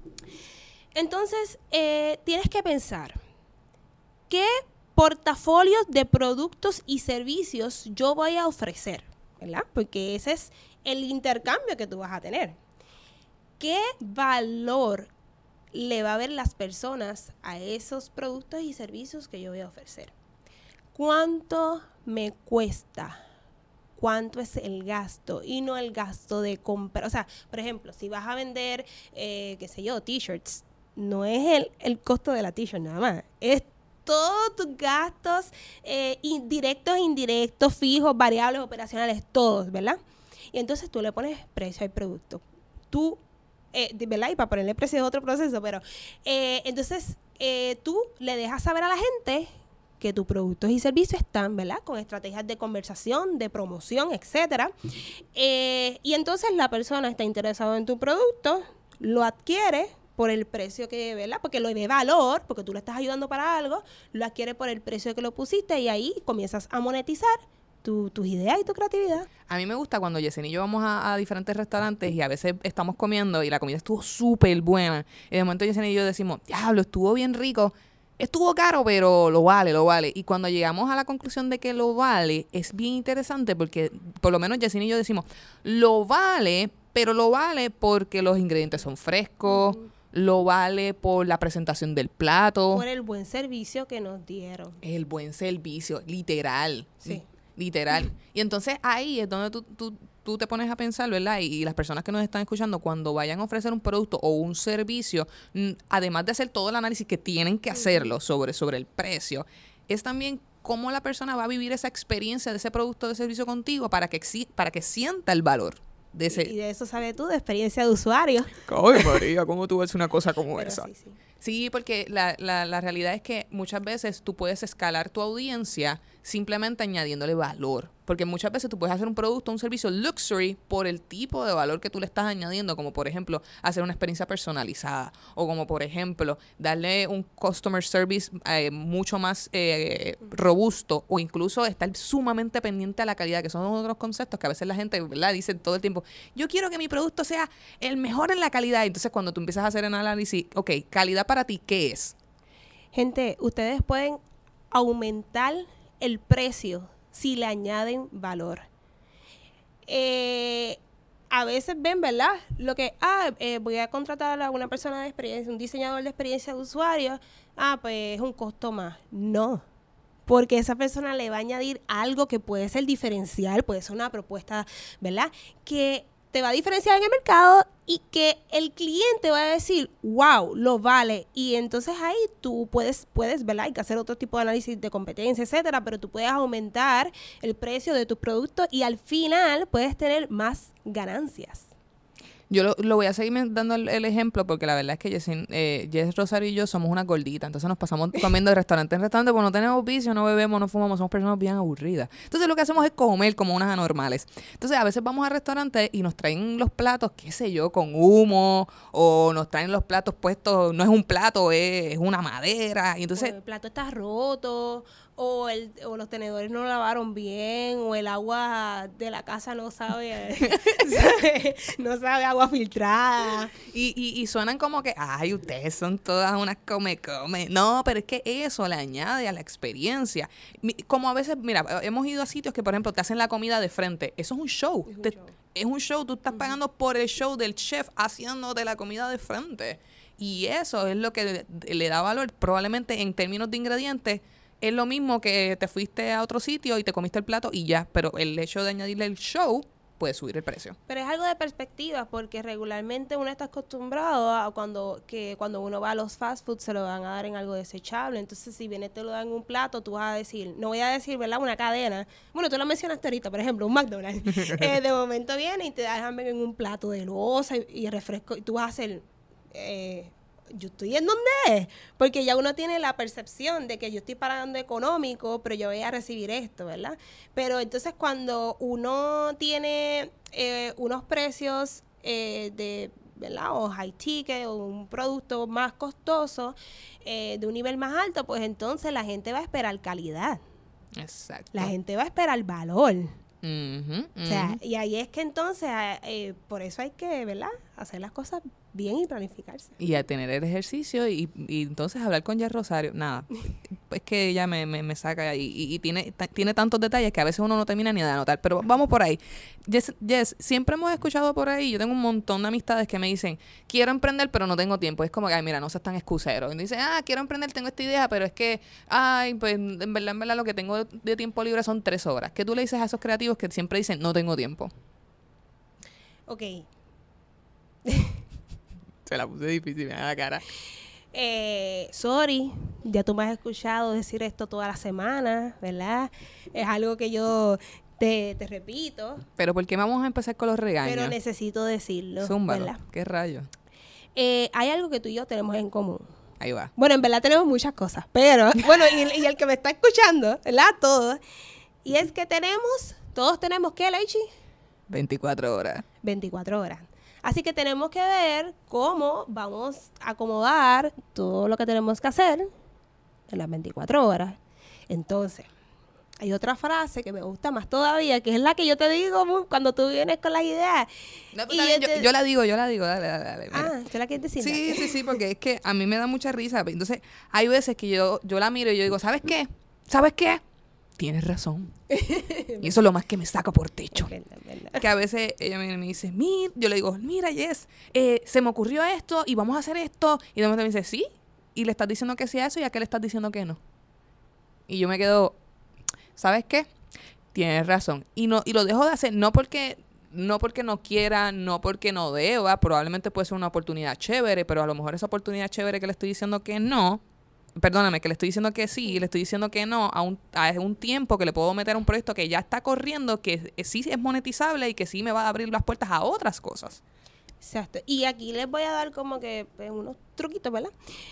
Entonces, eh, tienes que pensar, ¿qué portafolios de productos y servicios yo voy a ofrecer? ¿Verdad? Porque ese es el intercambio que tú vas a tener. ¿Qué valor le va a ver las personas a esos productos y servicios que yo voy a ofrecer? ¿Cuánto me cuesta? ¿Cuánto es el gasto? Y no el gasto de compra. O sea, por ejemplo, si vas a vender, eh, qué sé yo, t-shirts, no es el, el costo de la t-shirt nada más. Es todos tus gastos eh, directos, indirectos, fijos, variables, operacionales, todos, ¿verdad? Y entonces tú le pones precio al producto. Tú, eh, ¿verdad? Y para ponerle precio es otro proceso, pero eh, entonces eh, tú le dejas saber a la gente que tus productos y servicios están, ¿verdad? Con estrategias de conversación, de promoción, etcétera. Eh, y entonces la persona está interesada en tu producto, lo adquiere por el precio que, ¿verdad? Porque lo ve valor, porque tú le estás ayudando para algo, lo adquiere por el precio que lo pusiste y ahí comienzas a monetizar tu, tus ideas y tu creatividad. A mí me gusta cuando Yesenia y yo vamos a, a diferentes restaurantes y a veces estamos comiendo y la comida estuvo súper buena. Y de momento Yesenia y yo decimos, diablo, estuvo bien rico. Estuvo caro, pero lo vale, lo vale. Y cuando llegamos a la conclusión de que lo vale, es bien interesante porque por lo menos Yesenia y yo decimos, lo vale, pero lo vale porque los ingredientes son frescos, uh-huh. lo vale por la presentación del plato. Por el buen servicio que nos dieron. El buen servicio, literal. Sí. Literal. Y entonces ahí es donde tú, tú, tú te pones a pensar, ¿verdad? Y, y las personas que nos están escuchando, cuando vayan a ofrecer un producto o un servicio, n- además de hacer todo el análisis que tienen que hacerlo sobre, sobre el precio, es también cómo la persona va a vivir esa experiencia de ese producto o de servicio contigo para que, exi- para que sienta el valor. De ese... Y de eso sabes tú, de experiencia de usuario. Ay, María, ¿cómo tú ves una cosa como Pero esa? sí, sí. Sí, porque la, la, la realidad es que muchas veces tú puedes escalar tu audiencia simplemente añadiéndole valor. Porque muchas veces tú puedes hacer un producto, un servicio luxury por el tipo de valor que tú le estás añadiendo, como por ejemplo hacer una experiencia personalizada o como por ejemplo darle un customer service eh, mucho más eh, robusto o incluso estar sumamente pendiente a la calidad, que son otros conceptos que a veces la gente, ¿verdad?, dice todo el tiempo, yo quiero que mi producto sea el mejor en la calidad. Entonces cuando tú empiezas a hacer el análisis, ok, calidad para ti, ¿qué es? Gente, ustedes pueden aumentar el precio si le añaden valor. Eh, a veces ven, ¿verdad? Lo que, ah, eh, voy a contratar a una persona de experiencia, un diseñador de experiencia de usuario, ah, pues es un costo más. No, porque esa persona le va a añadir algo que puede ser diferencial, puede ser una propuesta, ¿verdad?, que te va a diferenciar en el mercado y que el cliente va a decir, wow, lo vale. Y entonces ahí tú puedes, puedes, ¿verdad?, hay que hacer otro tipo de análisis de competencia, etcétera, pero tú puedes aumentar el precio de tus productos y al final puedes tener más ganancias. Yo lo, lo voy a seguir dando el, el ejemplo porque la verdad es que Jess, eh, Jess Rosario y yo somos una gordita, entonces nos pasamos comiendo de restaurante en restaurante porque no tenemos vicio, no bebemos, no fumamos, somos personas bien aburridas. Entonces lo que hacemos es comer como unas anormales. Entonces a veces vamos a restaurantes y nos traen los platos, qué sé yo, con humo, o nos traen los platos puestos, no es un plato, es, es una madera. Y entonces, o el plato está roto, o, el, o los tenedores no lavaron bien, o el agua de la casa no sabe, sabe no sabe agua filtrada. Y, y, y suenan como que, ay, ustedes son todas unas come-come. No, pero es que eso le añade a la experiencia. Mi, como a veces, mira, hemos ido a sitios que, por ejemplo, te hacen la comida de frente. Eso es un show. Es un te, show. Es un show. Tú estás uh-huh. pagando por el show del chef haciéndote la comida de frente. Y eso es lo que le, le da valor. Probablemente en términos de ingredientes, es lo mismo que te fuiste a otro sitio y te comiste el plato y ya, pero el hecho de añadirle el show puede subir el precio. Pero es algo de perspectiva, porque regularmente uno está acostumbrado a cuando que cuando uno va a los fast food se lo van a dar en algo desechable. Entonces, si viene te lo dan en un plato, tú vas a decir, no voy a decir, ¿verdad?, una cadena. Bueno, tú lo mencionaste ahorita, por ejemplo, un McDonald's. eh, de momento viene y te dejan en un plato de loza y, y refresco, y tú vas a hacer... Eh, yo estoy en donde es, porque ya uno tiene la percepción de que yo estoy pagando económico, pero yo voy a recibir esto, ¿verdad? Pero entonces cuando uno tiene eh, unos precios eh, de, ¿verdad?, o high ticket, o un producto más costoso, eh, de un nivel más alto, pues entonces la gente va a esperar calidad. Exacto. La gente va a esperar valor. Uh-huh, uh-huh. O sea, y ahí es que entonces, eh, por eso hay que, ¿verdad?, hacer las cosas bien y planificarse. Y a tener el ejercicio y, y entonces hablar con Jess Rosario. Nada, es que ella me, me, me saca ahí y, y tiene, t- tiene tantos detalles que a veces uno no termina ni de anotar. Pero vamos por ahí. Jess, Jess, siempre hemos escuchado por ahí, yo tengo un montón de amistades que me dicen, quiero emprender pero no tengo tiempo. Es como que, ay, mira, no seas tan excusero. Y dicen, ah, quiero emprender, tengo esta idea, pero es que, ay, pues en verdad, en verdad lo que tengo de tiempo libre son tres horas. ¿Qué tú le dices a esos creativos que siempre dicen, no tengo tiempo? Ok. Se la puse difícil, me da la cara. Eh, sorry, ya tú me has escuchado decir esto toda la semana, ¿verdad? Es algo que yo te, te repito. Pero ¿por qué vamos a empezar con los regaños? Pero necesito decirlo, Zúmbalo, ¿verdad? ¿qué rayos? Eh, hay algo que tú y yo tenemos en común. Ahí va. Bueno, en verdad tenemos muchas cosas, pero, bueno, y, y el que me está escuchando, ¿verdad? Todos. Y es que tenemos, todos tenemos, ¿qué, Leichi? veinticuatro horas. veinticuatro horas. Así que tenemos que ver cómo vamos a acomodar todo lo que tenemos que hacer en las veinticuatro horas. Entonces, hay otra frase que me gusta más todavía, que es la que yo te digo muy, cuando tú vienes con las ideas. No, pues, Y también, yo yo, te- yo la digo, yo la digo, dale, dale, dale. mira. Ah, ¿tú la quieres decir? Sí, sí, sí, porque es que a mí me da mucha risa. Entonces, hay veces que yo, yo la miro y yo digo, ¿sabes qué? ¿Sabes qué? Tienes razón. Y eso es lo más que me saca por techo. Es verdad, es verdad. Que a veces ella me, me dice, mira, yo le digo, mira, Jess, eh, se me ocurrió esto y vamos a hacer esto. Y de momento me dice, sí. Y le estás diciendo que sí a eso y a qué le estás diciendo que no. Y yo me quedo, ¿sabes qué? Tienes razón. Y no y lo dejo de hacer, no porque no porque no quiera, no porque no deba. Probablemente puede ser una oportunidad chévere, pero a lo mejor esa oportunidad chévere que le estoy diciendo que no, perdóname, que le estoy diciendo que sí y le estoy diciendo que no a un, a un tiempo que le puedo meter a un proyecto que ya está corriendo, que sí es monetizable y que sí me va a abrir las puertas a otras cosas. Exacto. Y aquí les voy a dar como que pues, unos truquitos, ¿verdad?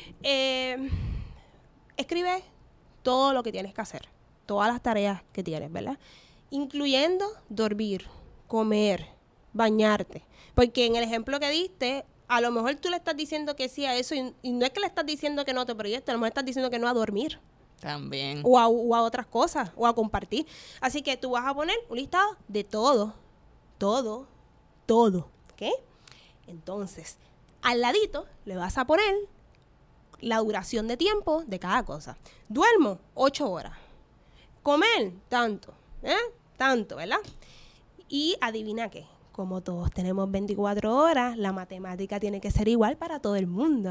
Eh, escribe todo lo que tienes que hacer, todas las tareas que tienes, ¿verdad? Incluyendo dormir, comer, bañarte. Porque en el ejemplo que diste, a lo mejor tú le estás diciendo que sí a eso y, y no es que le estás diciendo que no te proyectes, a lo mejor estás diciendo que no a dormir. También. O a, o a otras cosas, o a compartir. Así que tú vas a poner un listado de todo, todo, todo, ¿ok? Entonces, al ladito le vas a poner la duración de tiempo de cada cosa. Duermo ocho horas. Comer, tanto, ¿eh? Tanto, ¿verdad? Y adivina qué, como todos tenemos veinticuatro horas, la matemática tiene que ser igual para todo el mundo.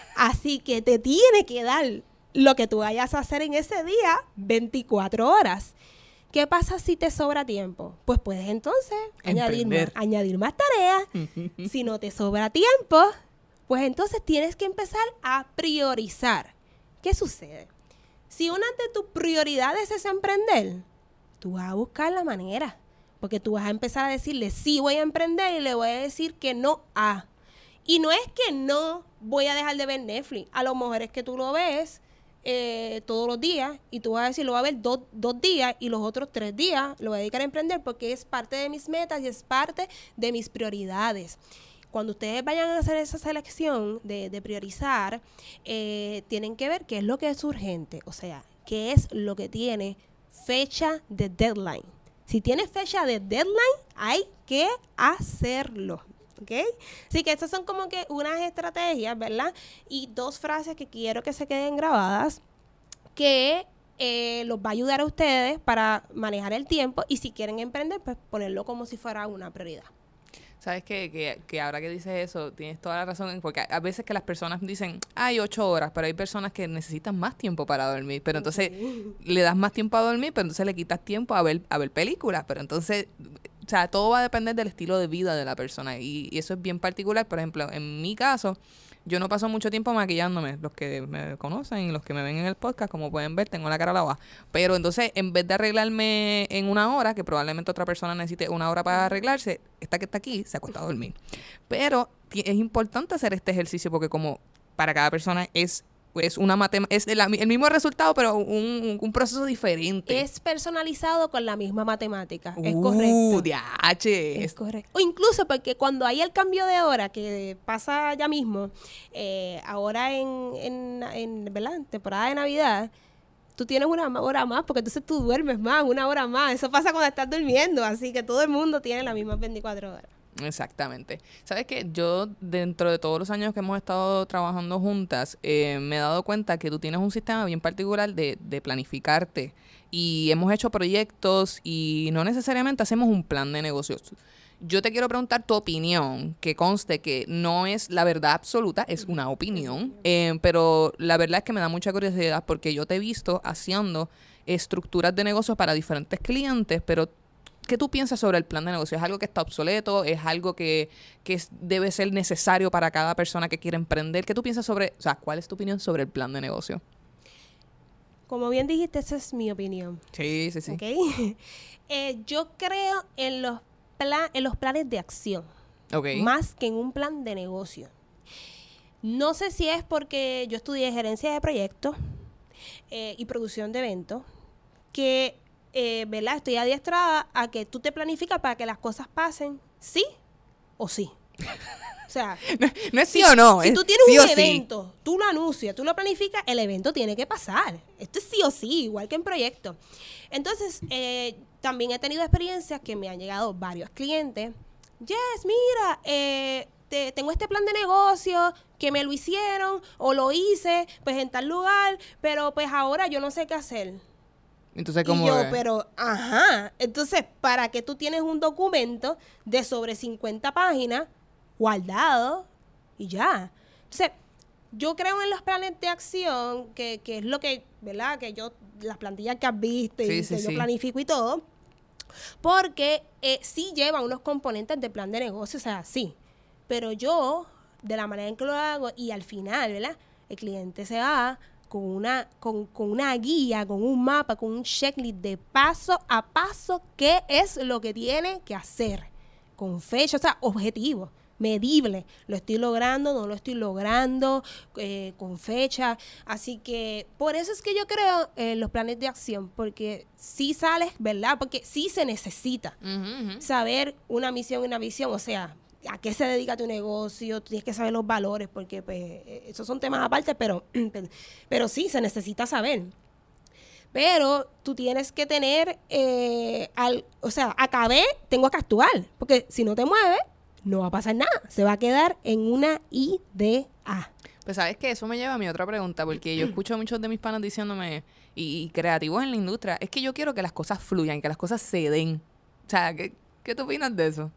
Así que te tiene que dar lo que tú vayas a hacer en ese día, veinticuatro horas. ¿Qué pasa si te sobra tiempo? Pues puedes entonces añadir más, Emprender. añadir más tareas. Si no te sobra tiempo, pues entonces tienes que empezar a priorizar. ¿Qué sucede? Si una de tus prioridades es emprender, tú vas a buscar la manera. Porque tú vas a empezar a decirle, sí voy a emprender y le voy a decir que no a. Y no es que no voy a dejar de ver Netflix. A lo mejor es que tú lo ves eh, todos los días y tú vas a decir, lo voy a ver dos, dos días y los otros tres días lo voy a dedicar a emprender porque es parte de mis metas y es parte de mis prioridades. Cuando ustedes vayan a hacer esa selección de, de priorizar, eh, tienen que ver qué es lo que es urgente. O sea, qué es lo que tiene fecha de deadline. Si tiene fecha de deadline, hay que hacerlo. ¿Ok? Así que estas son como que unas estrategias, ¿verdad? Y dos frases que quiero que se queden grabadas que eh, los va a ayudar a ustedes para manejar el tiempo y si quieren emprender, pues ponerlo como si fuera una prioridad. ¿Sabes qué? Que, que ahora que dices eso, tienes toda la razón, porque a veces que las personas dicen, hay ocho horas, pero hay personas que necesitan más tiempo para dormir, pero entonces le das más tiempo a dormir, pero entonces le quitas tiempo a ver, a ver películas, pero entonces, o sea, todo va a depender del estilo de vida de la persona y, y eso es bien particular. Por ejemplo, en mi caso, yo no paso mucho tiempo maquillándome. Los que me conocen y los que me ven en el podcast, como pueden ver, tengo la cara lavada. Pero entonces, en vez de arreglarme en una hora, que probablemente otra persona necesite una hora para arreglarse, esta que está aquí se acuesta a dormir. Pero ti- es importante hacer este ejercicio porque como para cada persona es, es una matema- es el, el mismo resultado, pero un, un proceso diferente. Es personalizado con la misma matemática. Es Uh, correcto. diache. Es correcto. O incluso porque cuando hay el cambio de hora que pasa ya mismo, eh, ahora en, en, en, ¿verdad? En temporada de Navidad, tú tienes una ma- hora más porque entonces tú duermes más, una hora más. Eso pasa cuando estás durmiendo, así que todo el mundo tiene las mismas veinticuatro horas. Exactamente. Sabes que yo, dentro de todos los años que hemos estado trabajando juntas, eh, me he dado cuenta que tú tienes un sistema bien particular de, de planificarte. Y hemos hecho proyectos y no necesariamente hacemos un plan de negocios. Yo te quiero preguntar tu opinión, que conste que no es la verdad absoluta, es una opinión, eh, pero la verdad es que me da mucha curiosidad porque yo te he visto haciendo estructuras de negocios para diferentes clientes, pero ¿qué tú piensas sobre el plan de negocio? ¿Es algo que está obsoleto? ¿Es algo que, que es- debe ser necesario para cada persona que quiere emprender? ¿Qué tú piensas sobre, o sea, cuál es tu opinión sobre el plan de negocio? Como bien dijiste, esa es mi opinión. Sí, sí, sí. ¿Ok? Eh, yo creo en los, pla- en los planes de acción. Ok. Más que en un plan de negocio. No sé si es porque yo estudié gerencia de proyectos eh, y producción de eventos, que, eh, ¿verdad? Estoy adiestrada a que tú te planificas para que las cosas pasen sí o sí. O sea, no, no es sí o no. Si es tú tienes sí un o evento, sí. tú lo anuncias, tú lo planificas, el evento tiene que pasar. Esto es sí o sí, igual que en proyectos. Entonces, eh, también he tenido experiencias que me han llegado varios clientes. Yes, mira, eh, te, tengo este plan de negocio que me lo hicieron o lo hice pues en tal lugar, pero pues ahora yo no sé qué hacer. Entonces, Y ¿cómo yo, es? pero, ajá. Entonces, ¿para qué tú tienes un documento de sobre cincuenta páginas guardado y ya? Entonces, yo creo en los planes de acción, que, que es lo que, ¿verdad? Que yo, las plantillas que has visto y Sí, que sí, yo sí. planifico y todo, porque eh, sí llevan unos componentes de plan de negocio, o sea, sí. Pero yo, de la manera en que lo hago, y al final, ¿verdad? El cliente se va con una, con, con una guía, con un mapa, con un checklist de paso a paso qué es lo que tiene que hacer. Con fecha, o sea, objetivo, medible. Lo estoy logrando, no lo estoy logrando, eh, con fecha. Así que por eso es que yo creo en los planes de acción, porque sí sales, ¿verdad? Porque sí se necesita Ujú, ujú. saber una misión y una visión, o sea, a qué se dedica tu negocio, tú tienes que saber los valores, porque pues eh, esos son temas aparte, pero, pero sí, se necesita saber. Pero tú tienes que tener, eh, al, o sea, acabé, tengo que actuar, porque si no te mueves, no va a pasar nada, se va a quedar en una idea. Pues sabes que eso me lleva a mi otra pregunta, porque yo escucho a muchos de mis panas diciéndome, y, y creativos en la industria, es que yo quiero que las cosas fluyan, que las cosas se den. O sea, ¿qué, qué tú opinas de eso?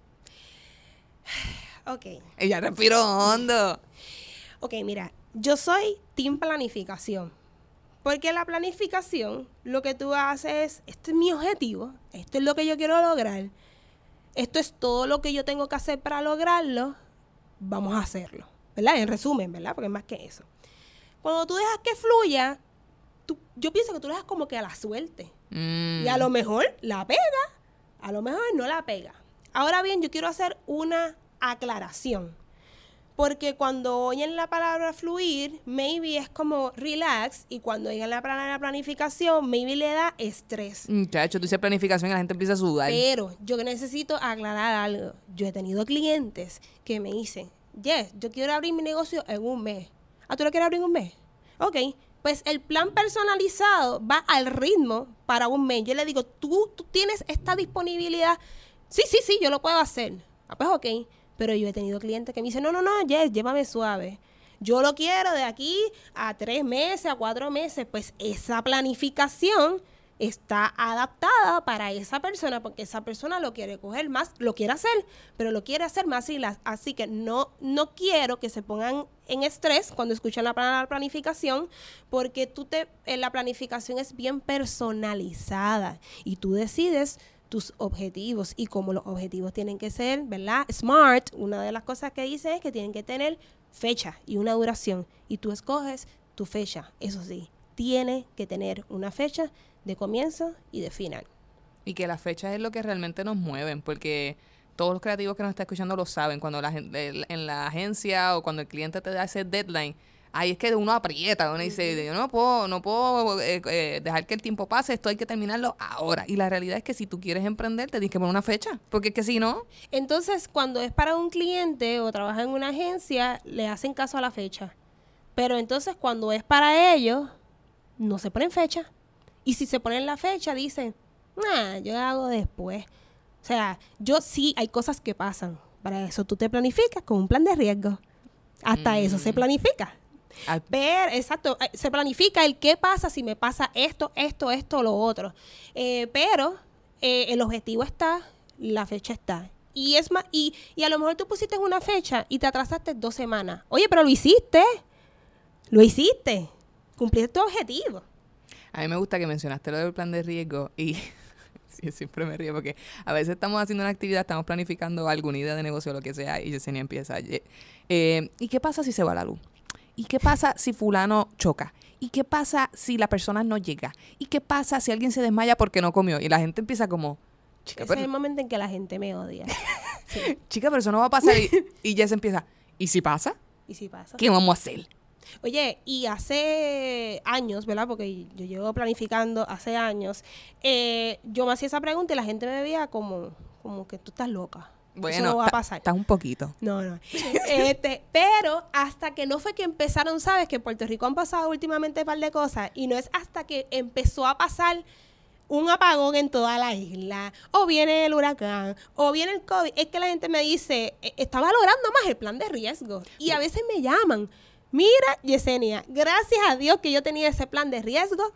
Ok. Ella respiró hondo. Ok, mira, yo soy team planificación. Porque la planificación, lo que tú haces es, este es mi objetivo, esto es lo que yo quiero lograr, esto es todo lo que yo tengo que hacer para lograrlo, vamos a hacerlo, ¿verdad? En resumen, ¿verdad? Porque es más que eso. Cuando tú dejas que fluya, tú, yo pienso que tú dejas como que a la suerte. Mm. Y a lo mejor la pega, a lo mejor no la pega. Ahora bien, yo quiero hacer una aclaración. Porque cuando oyen la palabra fluir, maybe es como relax, y cuando oyen la palabra planificación, maybe le da estrés. Muchacho, tú dices planificación y la gente empieza a sudar. Pero yo necesito aclarar algo. Yo he tenido clientes que me dicen, yes, yo quiero abrir mi negocio en un mes. ¿Ah, tú lo quieres abrir en un mes? Ok, pues el plan personalizado va al ritmo para un mes. Yo le digo, ¿tú, tú tienes esta disponibilidad? Sí, sí, sí, yo lo puedo hacer. Ah, pues ok. Pero yo he tenido clientes que me dicen, no, no, no, Jess, llévame suave. Yo lo quiero de aquí a tres meses, a cuatro meses. Pues esa planificación está adaptada para esa persona, porque esa persona lo quiere coger más, lo quiere hacer, pero lo quiere hacer más relax. Así que no, no quiero que se pongan en estrés cuando escuchan la palabra planificación, porque tú te, eh, la planificación es bien personalizada y tú decides tus objetivos, y como los objetivos tienen que ser, ¿verdad? Smart, una de las cosas que dice es que tienen que tener fecha y una duración, y tú escoges tu fecha. Eso sí, tiene que tener una fecha de comienzo y de final. Y que las fechas es lo que realmente nos mueven, porque todos los creativos que nos están escuchando lo saben. Cuando la gente, en la agencia o cuando el cliente te da ese deadline, ahí es que uno aprieta, uno dice, yo no puedo, no puedo eh, eh, dejar que el tiempo pase, esto hay que terminarlo ahora. Y la realidad es que si tú quieres emprender, te tienes que poner una fecha, porque es que si no... Entonces, cuando es para un cliente o trabaja en una agencia, le hacen caso a la fecha. Pero entonces, cuando es para ellos, no se ponen fecha. Y si se ponen la fecha, dicen, nah, yo hago después. O sea, yo sí, hay cosas que pasan. Para eso tú te planificas con un plan de riesgo. Hasta Mm. eso se planifica. ah, Ver, exacto, eh, se planifica el qué pasa si me pasa esto, esto, esto, lo otro. Eh, pero eh, el objetivo está, la fecha está. Y es más, y, y a lo mejor tú pusiste una fecha y te atrasaste dos semanas. Oye, pero lo hiciste. Lo hiciste. Cumpliste tu objetivo. A mí me gusta que mencionaste lo del plan de riesgo y sí, siempre me río porque a veces estamos haciendo una actividad, estamos planificando alguna idea de negocio o lo que sea y Yesenia empieza, eh, ¿y qué pasa si se va la luz? ¿Y qué pasa si fulano choca? ¿Y qué pasa si la persona no llega? ¿Y qué pasa si alguien se desmaya porque no comió? Y la gente empieza como, chica, Ese pero, es el momento en que la gente me odia. Sí. chica, pero eso no va a pasar. Y, y Jess empieza, ¿y si pasa? ¿Y si pasa? ¿Qué vamos a hacer? Oye, y hace años, ¿verdad? Porque yo llevo planificando hace años, eh, yo me hacía esa pregunta y la gente me veía como, como que tú estás loca. Bueno, Eso no va a ta- pasar. Estás un poquito. No, no. Este, pero hasta que no fue que empezaron, sabes, que en Puerto Rico han pasado últimamente un par de cosas y no es hasta que empezó a pasar un apagón en toda la isla, o viene el huracán, o viene el COVID, es que la gente me dice, "E- está valorando más el plan de riesgo". Y a veces me llaman, mira, Yesenia, gracias a Dios que yo tenía ese plan de riesgo,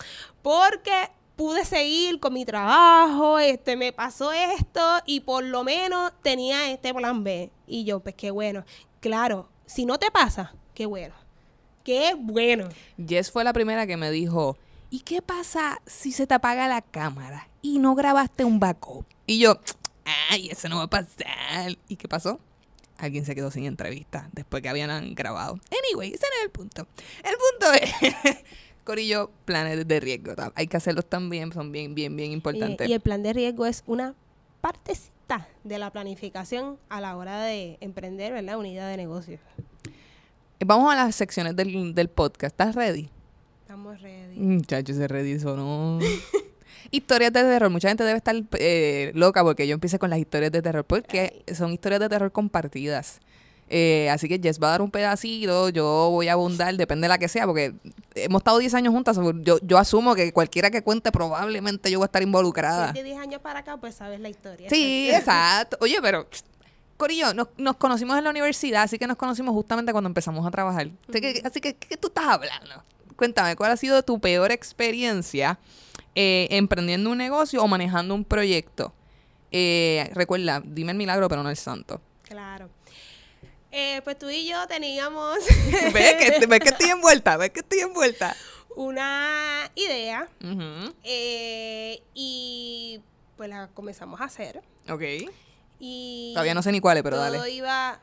porque pude seguir con mi trabajo, este, me pasó esto y por lo menos tenía este plan B. Y yo, pues qué bueno. Claro, si no te pasa, qué bueno. Qué bueno. Jess fue la primera que me dijo, ¿y qué pasa si se te apaga la cámara y no grabaste un backup? Y yo, ay, eso no va a pasar. ¿Y qué pasó? Alguien se quedó sin entrevista después que habían grabado. Anyway, ese no es el punto. El punto es, Corillo, planes de riesgo. ¿tá? Hay que hacerlos también, son bien, bien, bien importantes. Y, y el plan de riesgo es una partecita de la planificación a la hora de emprender, ¿verdad? Una idea de negocio. Vamos a las secciones del, del podcast. ¿Estás ready? Estamos ready. Muchachos, ese ready eso no. Historias de terror. Mucha gente debe estar eh, loca porque yo empecé con las historias de terror. Porque son historias de terror compartidas. Eh, así que Jess va a dar un pedacito. Yo voy a abundar, depende de la que sea. Porque hemos estado diez años juntas. Yo, yo asumo que cualquiera que cuente, probablemente yo voy a estar involucrada. Si es de diez años para acá, pues sabes la historia. Sí, exacto. Oye, pero, Corillo, nos, nos conocimos en la universidad. Así que nos conocimos justamente cuando empezamos a trabajar. Así que, así que ¿qué tú estás hablando? Cuéntame, ¿cuál ha sido tu peor experiencia eh, emprendiendo un negocio o manejando un proyecto? Eh, recuerda, dime el milagro, pero no el santo. Claro. Eh, pues tú y yo teníamos ¿Ves que, ves que estoy envuelta? ¿Ves que estoy envuelta? una idea Uh-huh. eh, y pues la comenzamos a hacer. Ok. Y Todavía no sé ni cuál es, pero todo dale. iba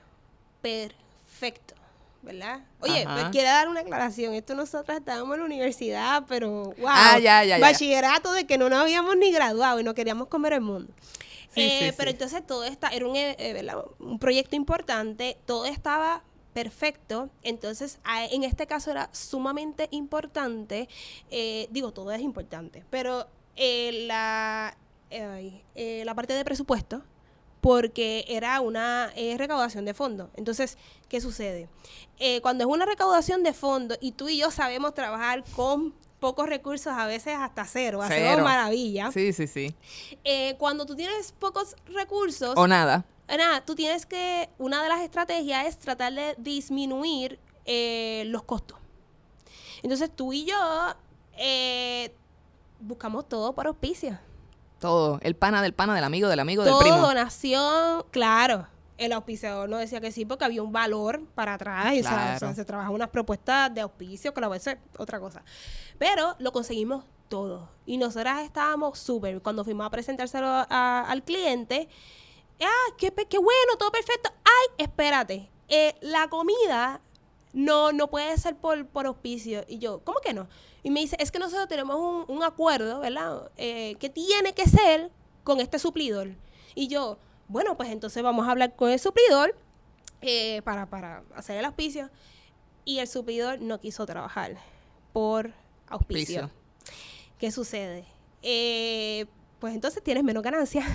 perfecto, ¿verdad? Oye, Ajá. pues quiero dar una aclaración. Esto nosotras estábamos en la universidad, pero wow. Ah, ya, ya, ya. Bachillerato de que no nos habíamos ni graduado y no queríamos comer el mundo. Sí, Eh, sí, pero sí. entonces todo está, era un, eh, eh, ¿verdad? un proyecto importante, todo estaba perfecto, entonces a- en este caso era sumamente importante, eh, digo, todo es importante, pero eh, la, eh, eh, la parte de presupuesto, porque era una eh, recaudación de fondos. Entonces, ¿qué sucede? Eh, cuando es una recaudación de fondos y tú y yo sabemos trabajar con pocos recursos, a veces hasta cero, hacemos Cero. maravilla. Sí, sí, sí. Eh, cuando tú tienes pocos recursos, O nada. eh, nada, tú tienes que, una de las estrategias es tratar de disminuir eh, los costos. Entonces tú y yo eh, buscamos todo por auspicio. Todo. El pana del pana, del amigo, del amigo, del Todo, primo. donación, claro. El auspiciador no decía que sí porque había un valor para atrás. Y, o sea, Claro. o sea, se trabajan unas propuestas de auspicio, que la eso es otra cosa. Pero lo conseguimos todo. Y nosotras estábamos súper. Cuando fuimos a presentárselo a- al cliente, ah, qué, pe- qué bueno, todo perfecto. Ay, espérate. eh, la comida no, no puede ser por, por auspicio. Y yo, ¿cómo que no? Y me dice, es que nosotros tenemos un, un acuerdo, ¿verdad? Eh, que tiene que ser con este suplidor. Y yo, bueno, pues entonces vamos a hablar con el suplidor eh, para, para hacer el auspicio. Y el suplidor no quiso trabajar por auspicio. Auspicio. ¿Qué sucede? Eh, pues entonces tienes menos ganancia.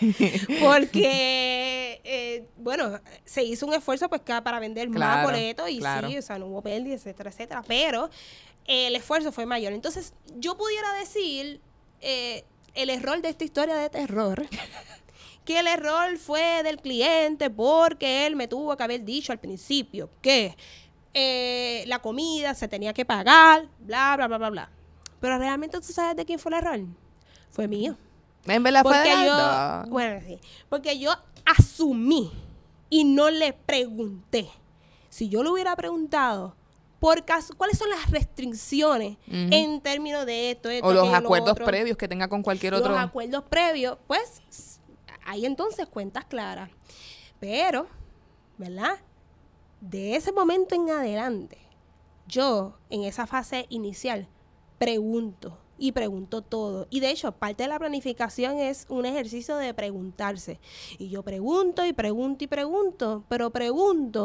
Porque, eh, bueno, se hizo un esfuerzo pues ca- para vender más Claro, boletos y claro. sí, o sea, no hubo pérdida, etcétera, etcétera. Pero eh, el esfuerzo fue mayor. Entonces, yo pudiera decir eh, el error de esta historia de terror. Que el error fue del cliente porque él me tuvo que haber dicho al principio que eh, la comida se tenía que pagar, bla, bla, bla, bla, bla. Pero realmente tú sabes de quién fue el error. Fue mío. En verdad fue Porque de yo, las dos. bueno, sí, porque yo asumí y no le pregunté. Si yo le hubiera preguntado, por caso, ¿cuáles son las restricciones Ujú. en términos de esto, esto, O los aquello, lo acuerdos otro? previos que tenga con cualquier otro. Los acuerdos previos, pues hay entonces cuentas claras. Pero, ¿verdad? De ese momento en adelante, yo en esa fase inicial pregunto y pregunto todo. Y de hecho, parte de la planificación es un ejercicio de preguntarse. Y yo pregunto y pregunto y pregunto, pero pregunto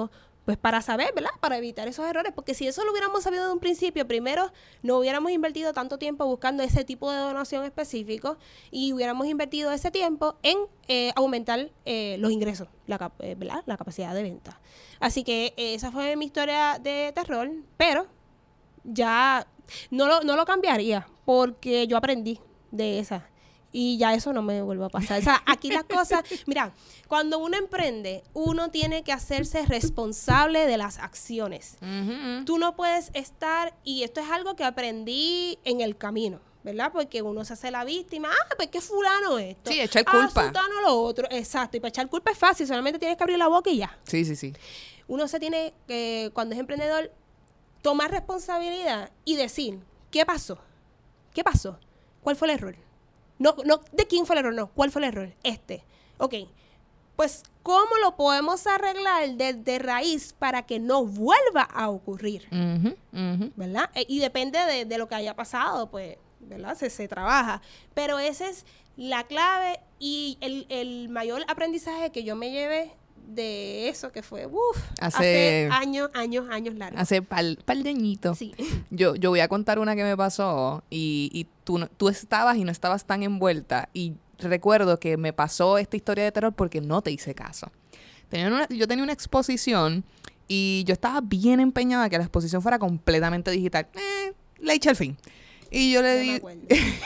pues para saber, ¿verdad? Para evitar esos errores, porque si eso lo hubiéramos sabido de un principio, primero no hubiéramos invertido tanto tiempo buscando ese tipo de donación específico y hubiéramos invertido ese tiempo en eh, aumentar eh, los ingresos, la, cap- eh, ¿verdad? La capacidad de venta. Así que eh, esa fue mi historia de terror, pero ya no lo, no lo cambiaría porque yo aprendí de esa. Y ya eso no me vuelve a pasar. O sea, aquí las cosas... Mira, cuando uno emprende, uno tiene que hacerse responsable de las acciones. Uh-huh. Tú no puedes estar... Y esto es algo que aprendí en el camino, ¿verdad? Porque uno se hace la víctima. Ah, pues que fulano esto. Sí, echar ah, culpa. sultano lo otro. Exacto. Y para echar culpa es fácil. Solamente tienes que abrir la boca y ya. Sí, sí, sí. Uno se tiene que, cuando es emprendedor, tomar responsabilidad y decir, ¿qué pasó? ¿Qué pasó? ¿Cuál fue el error? No, no, ¿de quién fue el error? No, ¿cuál fue el error? Este. Ok. Pues, ¿cómo lo podemos arreglar desde raíz para que no vuelva a ocurrir? Uh-huh, uh-huh. ¿Verdad? E- y depende de, de lo que haya pasado, pues, ¿verdad? Se, se trabaja. Pero esa es la clave y el, el mayor aprendizaje que yo me llevé de eso, que fue, uff, Hace- hace años, años, años largos. Hace par, par de añitos. Sí. Yo, yo voy a contar una que me pasó y, y tú, no- tú estabas y no estabas tan envuelta y recuerdo que me pasó esta historia de terror porque no te hice caso. Tenía una- yo tenía una exposición y yo estaba bien empeñada que la exposición fuera completamente digital. Eh, le eché al fin. Y yo le No me di... acuerdo.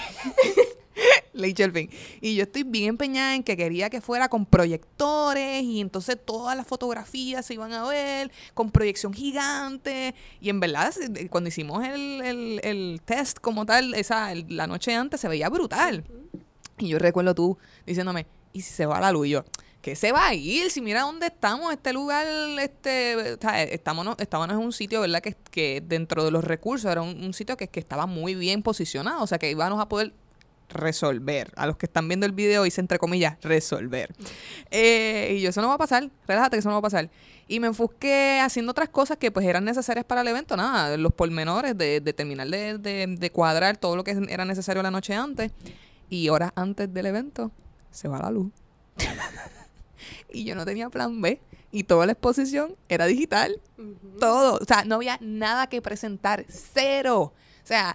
Le eché al fin. Y yo estoy bien empeñada en que quería que fuera con proyectores y entonces todas las fotografías se iban a ver con proyección gigante. Y en verdad, se- cuando hicimos el, el, el test como tal, esa el- la noche antes se veía brutal. Y yo recuerdo tú diciéndome, ¿y si se va la luz? Y yo, ¿qué se va a ir? Si mira dónde estamos, este lugar, este, o sea, estábamos, estábamos en un sitio, ¿verdad? Que, que dentro de los recursos era un, un sitio que, que estaba muy bien posicionado, o sea, que íbamos a poder resolver. A los que están viendo el video hice entre comillas, resolver. Eh, y yo, eso no va a pasar, relájate que eso no va a pasar. Y me enfusqué haciendo otras cosas que pues eran necesarias para el evento, nada, los pormenores de, de terminar de, de, de cuadrar todo lo que era necesario la noche antes. Y horas antes del evento, se va la luz. Y yo no tenía plan B. Y toda la exposición era digital. Ujú. Todo. O sea, no había nada que presentar. Cero. O sea,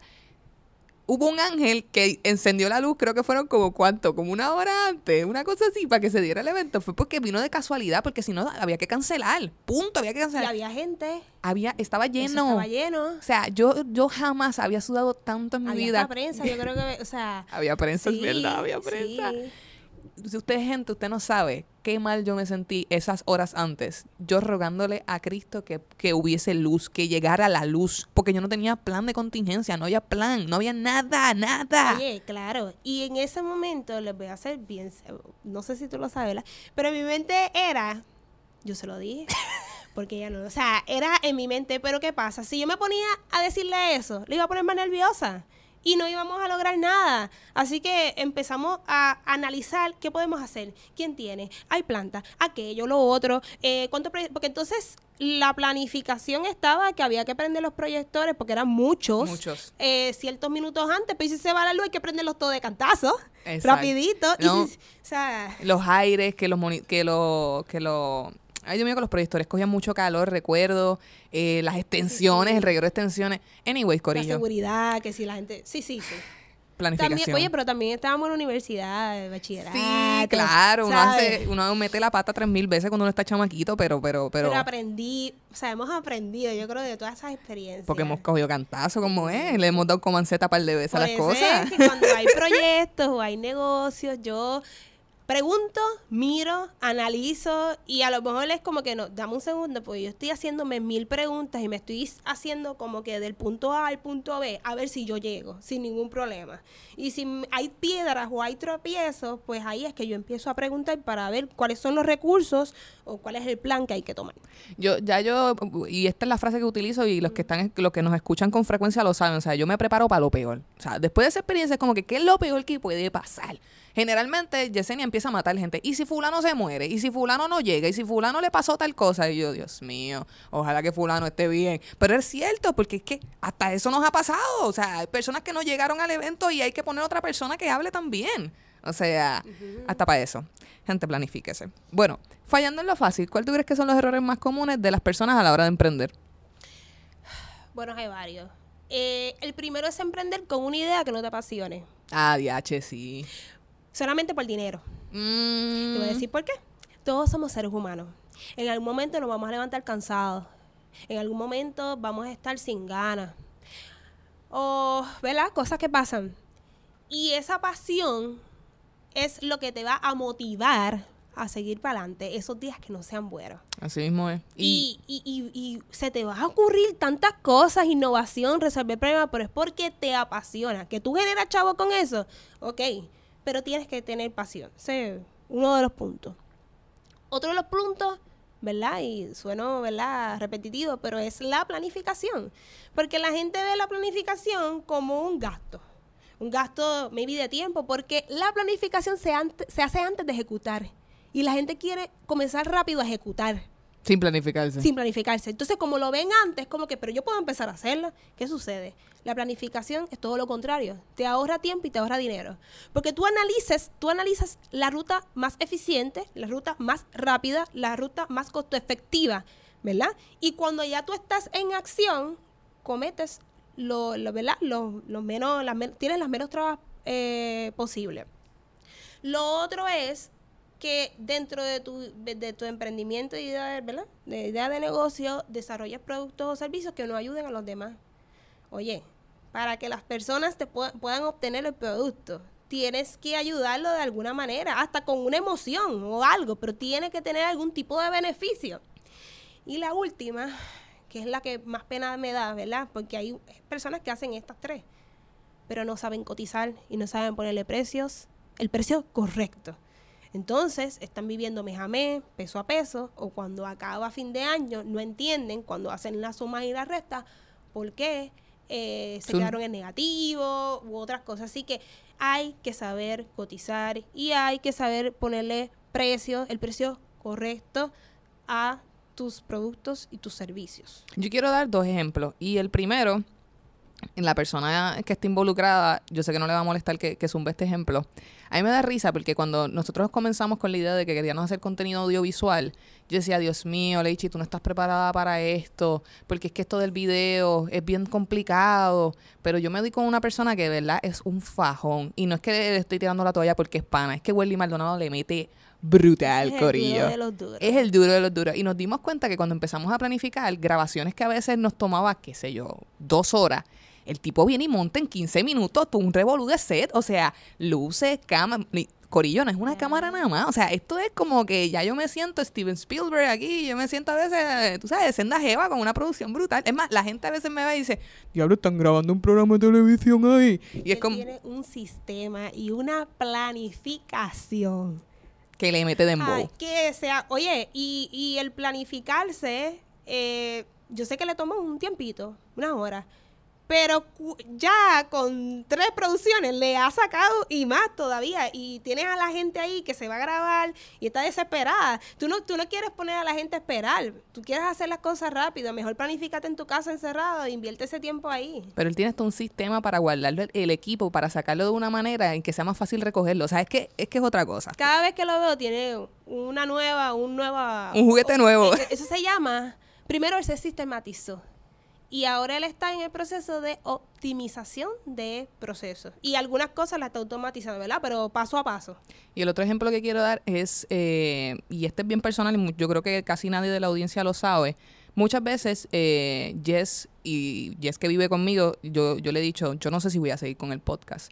hubo un ángel que encendió la luz, creo que fueron como cuánto, como una hora antes, una cosa así, para que se diera el evento. Fue porque vino de casualidad, porque si no, había que cancelar. Punto, había que Y cancelar. había gente. Había, estaba Eso lleno. estaba lleno. O sea, yo, yo jamás había sudado tanto en mi Había vida. hasta prensa, yo creo que, o sea... Había prensa, es sí, verdad, había prensa. sí. Si usted, gente, usted no sabe qué mal yo me sentí esas horas antes. Yo rogándole a Cristo que, que hubiese luz, que llegara la luz, porque yo no tenía plan de contingencia, no había plan, no había nada, nada. Oye, claro. Y en ese momento, les voy a hacer bien, no sé si tú lo sabes, ¿verdad? Pero en mi mente era, yo se lo dije, porque ella no, o sea, era en mi mente, pero ¿qué pasa? Si yo me ponía a decirle eso, le iba a poner más nerviosa y no íbamos a lograr nada. Así que empezamos a analizar qué podemos hacer, quién tiene, hay planta, aquello, lo otro, eh, cuánto proye- porque entonces la planificación estaba que había que prender los proyectores porque eran muchos, Muchos. eh, ciertos minutos antes, pero si se va la luz hay que prenderlos todos de cantazo, Exacto. rapidito. No. Y si- o sea, Los aires, que los moni- que lo, que lo, ay Dios mío, que los proyectores cogían mucho calor, recuerdo, eh, las extensiones, sí. el reguero de extensiones. Anyways, la Corillo, seguridad, que si la gente, sí, sí, sí. planificación. También, oye, pero también estábamos en la universidad, de bachillerato. Sí, claro, uno, ¿sabes? hace, uno mete la pata tres mil veces cuando uno está chamaquito, pero, pero, pero, Pero aprendí, o sea, hemos aprendido, yo creo, de todas esas experiencias. porque hemos cogido cantazo como es, le hemos dado comanceta par de veces a Por las eso cosas. es que cuando hay proyectos o hay negocios, yo pregunto, miro, analizo y a lo mejor es como que no, dame un segundo, porque yo estoy haciéndome mil preguntas y me estoy haciendo como que del punto A al punto B, a ver si yo llego sin ningún problema. Y si m- hay piedras o hay tropiezos, pues ahí es que yo empiezo a preguntar para ver cuáles son los recursos o cuál es el plan que hay que tomar. Yo, ya yo, y esta es la frase que utilizo y los que están, los que nos escuchan con frecuencia lo saben, o sea, yo me preparo para lo peor. O sea, después de esa experiencia es como que, ¿qué es lo peor que puede pasar? Generalmente, Yesenia empieza a matar gente. ¿Y si fulano se muere? ¿Y si fulano no llega? ¿Y si fulano le pasó tal cosa? Y yo, Dios mío, ojalá que fulano esté bien. Pero es cierto, porque es que hasta eso nos ha pasado. O sea, hay personas que no llegaron al evento y hay que poner otra persona que hable también. O sea, Ujú. hasta para eso. Gente, planifíquese. Bueno, fallando en lo fácil, ¿cuál tú crees que son los errores más comunes de las personas a la hora de emprender? Bueno, hay varios. Eh, el primero es emprender con una idea que no te apasione. Ah, D H, sí. Solamente por dinero. Mm. Te voy a decir por qué. Todos somos seres humanos. En algún momento nos vamos a levantar cansados. En algún momento vamos a estar sin ganas. O, ¿verdad? Cosas que pasan. Y esa pasión es lo que te va a motivar a seguir para adelante esos días que no sean buenos. Así mismo es. Y, y, y, y se te van a ocurrir tantas cosas, innovación, resolver problemas, pero es porque te apasiona. Que tú generas chavo con eso, ok, pero tienes que tener pasión. Ese es uno de los puntos. Otro de los puntos, ¿verdad? Y sueno, ¿verdad? Repetitivo, pero es la planificación. Porque la gente ve la planificación como un gasto. Un gasto, maybe, de tiempo, porque la planificación se, ante- se hace antes de ejecutar. Y la gente quiere comenzar rápido a ejecutar, sin planificarse. sin planificarse. Entonces, como lo ven antes, como que, pero yo puedo empezar a hacerla. ¿Qué sucede? La planificación es todo lo contrario. Te ahorra tiempo y te ahorra dinero. Porque tú analices, tú analizas la ruta más eficiente, la ruta más rápida, la ruta más costo efectiva, ¿verdad? Y cuando ya tú estás en acción, cometes lo, lo ¿verdad? Lo, lo menos, las men- tienes las menos trabas eh, posibles. Lo otro es que dentro de tu, de tu emprendimiento y idea, ¿verdad? De idea de negocio, desarrolles productos o servicios que nos ayuden a los demás. Oye, para que las personas te pu- puedan obtener el producto, tienes que ayudarlo de alguna manera, hasta con una emoción o algo, pero tiene que tener algún tipo de beneficio. Y la última, que es la que más pena me da, ¿verdad? Porque hay personas que hacen estas tres, pero no saben cotizar y no saben ponerle precios, el precio correcto. Entonces, están viviendo mes a mes, peso a peso, o cuando acaba fin de año, no entienden cuando hacen las sumas y las restas, por qué eh, se Son- quedaron en negativo u otras cosas. Así que hay que saber cotizar y hay que saber ponerle precio, el precio correcto a tus productos y tus servicios. Yo quiero dar dos ejemplos. Y el primero, la persona que está involucrada, yo sé que no le va a molestar que, que zumbe este ejemplo. A mí me da risa porque cuando nosotros comenzamos con la idea de que queríamos hacer contenido audiovisual, yo decía, Dios mío, Leichi, tú no estás preparada para esto, porque es que esto del video es bien complicado. Pero yo me doy con una persona que de verdad es un fajón. Y no es que le estoy tirando la toalla porque es pana, es que Welly Maldonado le mete brutal, Es el corillo. duro de los duros. Es el duro de los duros. Y nos dimos cuenta que cuando empezamos a planificar grabaciones que a veces nos tomaba, qué sé yo, dos horas, el tipo viene y monta en quince minutos tú un revolú de set. O sea, luces, cámara. Corillo, no es una cámara nada más. O sea, esto es como que ya yo me siento Steven Spielberg aquí. Yo me siento a veces, tú sabes, senda jeva con una producción brutal. Es más, la gente a veces me va y dice, diablo, están grabando un programa de televisión ahí. Y es Él como tiene un sistema y una planificación. que le mete dembow. Ay, que sea, oye, y, y el planificarse, eh, yo sé que le toma un tiempito, unas horas, pero cu- ya con tres producciones le ha sacado y más todavía, y tienes a la gente ahí que se va a grabar y está desesperada. Tú no, tú no quieres poner a la gente a esperar, tú quieres hacer las cosas rápido, mejor planifícate en tu casa encerrado e invierte ese tiempo ahí. Pero él tiene hasta un sistema para guardarlo el, el equipo, para sacarlo de una manera en que sea más fácil recogerlo. O sea, es que es que es otra cosa. Cada vez que lo veo tiene una nueva, un nueva... Un juguete nuevo. Eso se llama, primero él se sistematizó y ahora él está en el proceso de optimización de procesos. Y algunas cosas las está automatizando, ¿verdad? Pero paso a paso. Y el otro ejemplo que quiero dar es, eh, y este es bien personal, y mu- yo creo que casi nadie de la audiencia lo sabe. Muchas veces, eh, Jess, y Jess que vive conmigo, yo, yo le he dicho, yo no sé si voy a seguir con el podcast.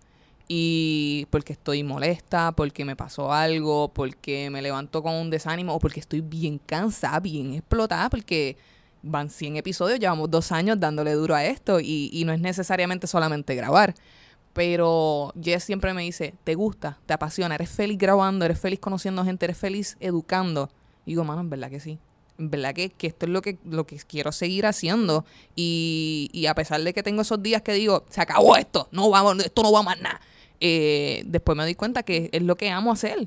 Y porque estoy molesta, porque me pasó algo, porque me levanto con un desánimo, o porque estoy bien cansada, bien explotada, porque van cien episodios, llevamos dos años dándole duro a esto, y, y no es necesariamente solamente grabar. Pero Jess siempre me dice, ¿te gusta? ¿Te apasiona? ¿Eres feliz grabando? ¿Eres feliz conociendo gente? ¿Eres feliz educando? Y digo, mano, en verdad que sí. En verdad que, que esto es lo que, lo que quiero seguir haciendo. Y, y a pesar de que tengo esos días que digo, se acabó esto, no vamos, esto no va más nada. Eh, después me doy cuenta que es lo que amo hacer.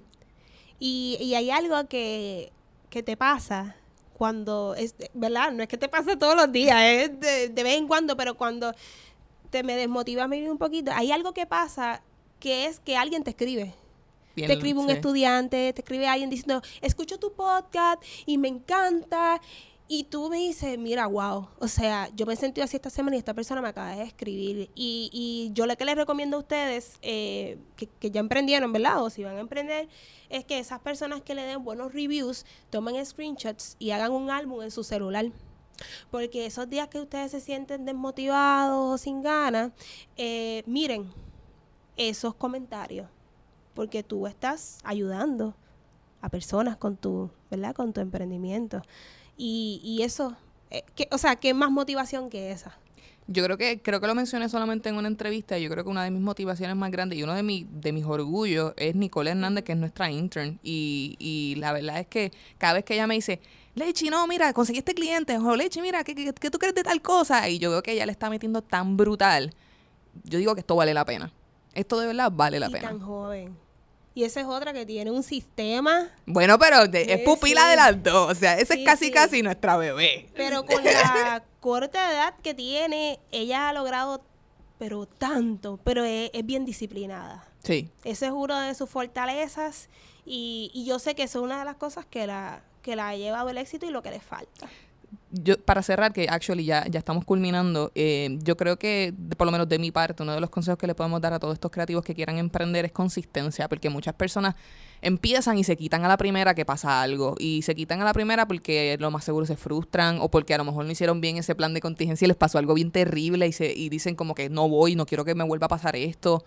Y, y hay algo que, que te pasa cuando, es, ¿verdad? No es que te pase todos los días, es de, de vez en cuando, pero cuando te me desmotivas maybe un poquito, hay algo que pasa que es que alguien te escribe. Bien, te escribe un sí. estudiante, te escribe alguien diciendo, escucho tu podcast y me encanta. Y tú me dices, mira, wow, o sea, yo me he sentido así esta semana y esta persona me acaba de escribir. Y, y yo lo que les recomiendo a ustedes, eh, que, que ya emprendieron, ¿verdad? O si van a emprender, es que esas personas que le den buenos reviews, tomen screenshots y hagan un álbum en su celular. Porque esos días que ustedes se sienten desmotivados o sin ganas, eh, miren esos comentarios. Porque tú estás ayudando a personas con tu, ¿verdad? Con tu emprendimiento. Y, y eso, eh, que, o sea, ¿qué más motivación que esa? Yo creo que creo que lo mencioné solamente en una entrevista. Yo creo que una de mis motivaciones más grandes y uno de, mi, de mis orgullos es Nicole Hernández, que es nuestra intern. Y, y la verdad es que cada vez que ella me dice, Lechi, no, mira, conseguí este cliente. O Lechi, mira, ¿qué, qué, qué tú crees de tal cosa? Y yo veo que ella le está metiendo tan brutal. Yo digo que esto vale la pena. Esto de verdad vale la y pena. tan joven. Y esa es otra que tiene un sistema. Bueno, pero de, es Sí, pupila sí. de las dos. O sea, esa Sí, es casi, sí. casi nuestra bebé. Pero con la corta edad que tiene, ella ha logrado, pero tanto, pero es, es bien disciplinada. Sí. Ese es una de sus fortalezas y, y yo sé que eso es una de las cosas que la, que la ha llevado el éxito y lo que le falta. Yo, para cerrar, que actually ya, ya estamos culminando, eh, yo creo que, de- por lo menos de mi parte, uno de los consejos que le podemos dar a todos estos creativos que quieran emprender es consistencia, porque muchas personas empiezan y se quitan a la primera que pasa algo, y se quitan a la primera porque lo más seguro se frustran, o porque a lo mejor no hicieron bien ese plan de contingencia y les pasó algo bien terrible y, se, y dicen como que no voy, no quiero que me vuelva a pasar esto.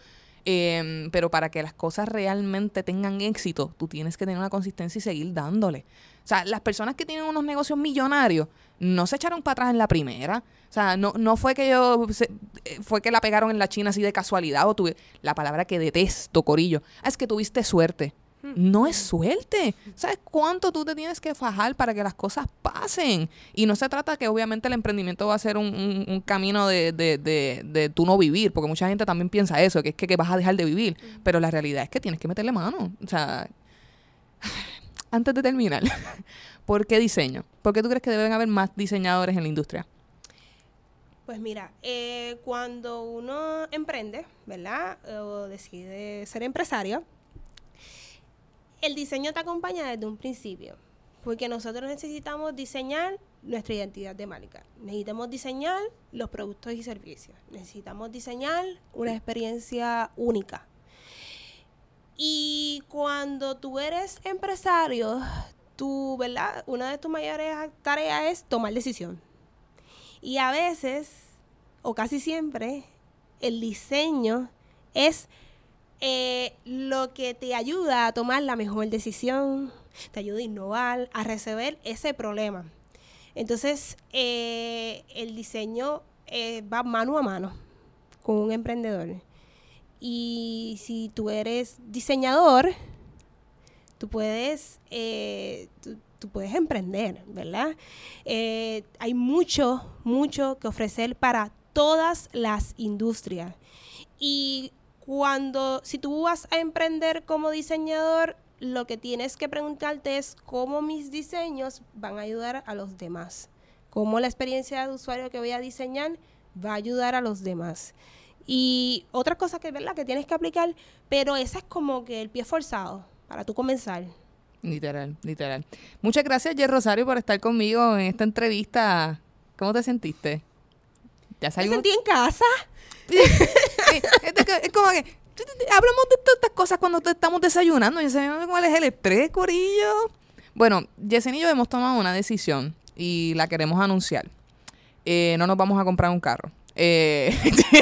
Eh, pero para que las cosas realmente tengan éxito, tú tienes que tener una consistencia y seguir dándole. O sea, las personas que tienen unos negocios millonarios no se echaron para atrás en la primera. O sea, no, no fue que yo se- eh, fue que la pegaron en la China así de casualidad o tuve la palabra que detesto, corillo. Ah, es que tuviste suerte. No es suerte. ¿Sabes cuánto tú te tienes que fajar para que las cosas pasen? Y no se trata que obviamente el emprendimiento va a ser un, un- un camino de, de, de, de tú no vivir, porque mucha gente también piensa eso, que es que, que vas a dejar de vivir. Pero la realidad es que tienes que meterle mano. O sea, antes de terminar, ¿por qué diseño? ¿Por qué tú crees que deben haber más diseñadores en la industria? Pues mira, eh, cuando uno emprende, ¿verdad? O decide ser empresario, el diseño te acompaña desde un principio, porque nosotros necesitamos diseñar nuestra identidad de marca. Necesitamos diseñar los productos y servicios. Necesitamos diseñar una experiencia única. Y cuando tú eres empresario, tú, ¿verdad? Una de tus mayores tareas es tomar decisión. Y a veces, o casi siempre, el diseño es eh, lo que te ayuda a tomar la mejor decisión, te ayuda a innovar, a resolver ese problema. Entonces, eh, el diseño eh, va mano a mano con un emprendedor. Y si tú eres diseñador, tú puedes, eh, tú, tú puedes emprender, ¿verdad? Eh, hay mucho, mucho que ofrecer para todas las industrias. Y cuando, si tú vas a emprender como diseñador, lo que tienes que preguntarte es cómo mis diseños van a ayudar a los demás. Cómo la experiencia de usuario que voy a diseñar va a ayudar a los demás. Y otra cosa que, ¿verdad? que tienes que aplicar, pero esa es como que el pie forzado para tú comenzar. Literal, literal. Muchas gracias, Jer Rosario, por estar conmigo en esta entrevista. ¿Cómo te sentiste? ¿Ya ¿Me salimos? sentí en casa? Eh, es que- es como que hablamos de todas estas cosas cuando te estamos desayunando. Yo sé cuál es el estrés, corillo. Bueno, Yesenia y yo hemos tomado una decisión y la queremos anunciar. Eh, no nos vamos a comprar un carro. Eh,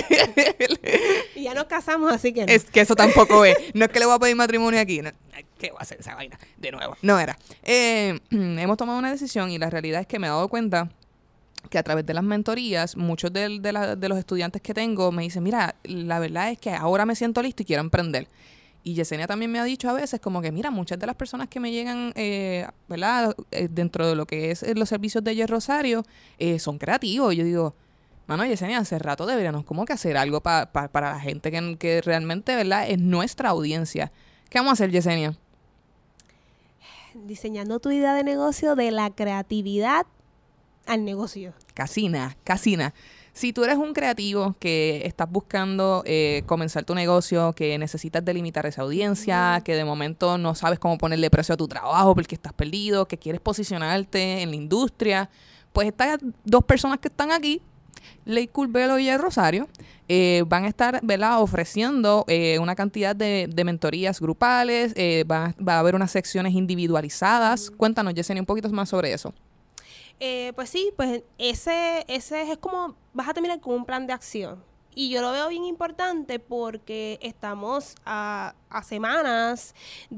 Y ya nos casamos, así que no. es que eso tampoco es. No es que le voy a pedir matrimonio aquí. No, ¿qué voy a hacer esa vaina? De nuevo. No era. Eh, hemos tomado una decisión y la realidad es que me he dado cuenta que a través de las mentorías, muchos de, de, la- de los estudiantes que tengo me dicen, mira, la verdad es que ahora me siento listo y quiero emprender. Y Yesenia también me ha dicho a veces como que, mira, muchas de las personas que me llegan, eh, ¿verdad? Eh, dentro de lo que es eh, los servicios de Jer Rosario, eh, son creativos. Y yo digo, mano, Yesenia, hace rato deberíamos como que hacer algo pa, pa- para la gente que, que realmente, ¿verdad? Es nuestra audiencia. ¿Qué vamos a hacer, Yesenia? Diseñando tu idea de negocio de la creatividad al negocio. Casina, casina. Si tú eres un creativo que estás buscando eh, comenzar tu negocio, que necesitas delimitar esa audiencia, que de momento no sabes cómo ponerle precio a tu trabajo porque estás perdido, que quieres posicionarte en la industria, pues estas dos personas que están aquí, Ley Curbelo y Jess Rosario, eh, van a estar, ¿verdad?, ofreciendo eh, una cantidad de, de mentorías grupales, eh, va, va a haber unas secciones individualizadas. Cuéntanos, Yesenia, un poquito más sobre eso. Eh, pues sí, pues ese, ese es como, vas a terminar con un plan de acción. Y yo lo veo bien importante porque estamos a, a semanas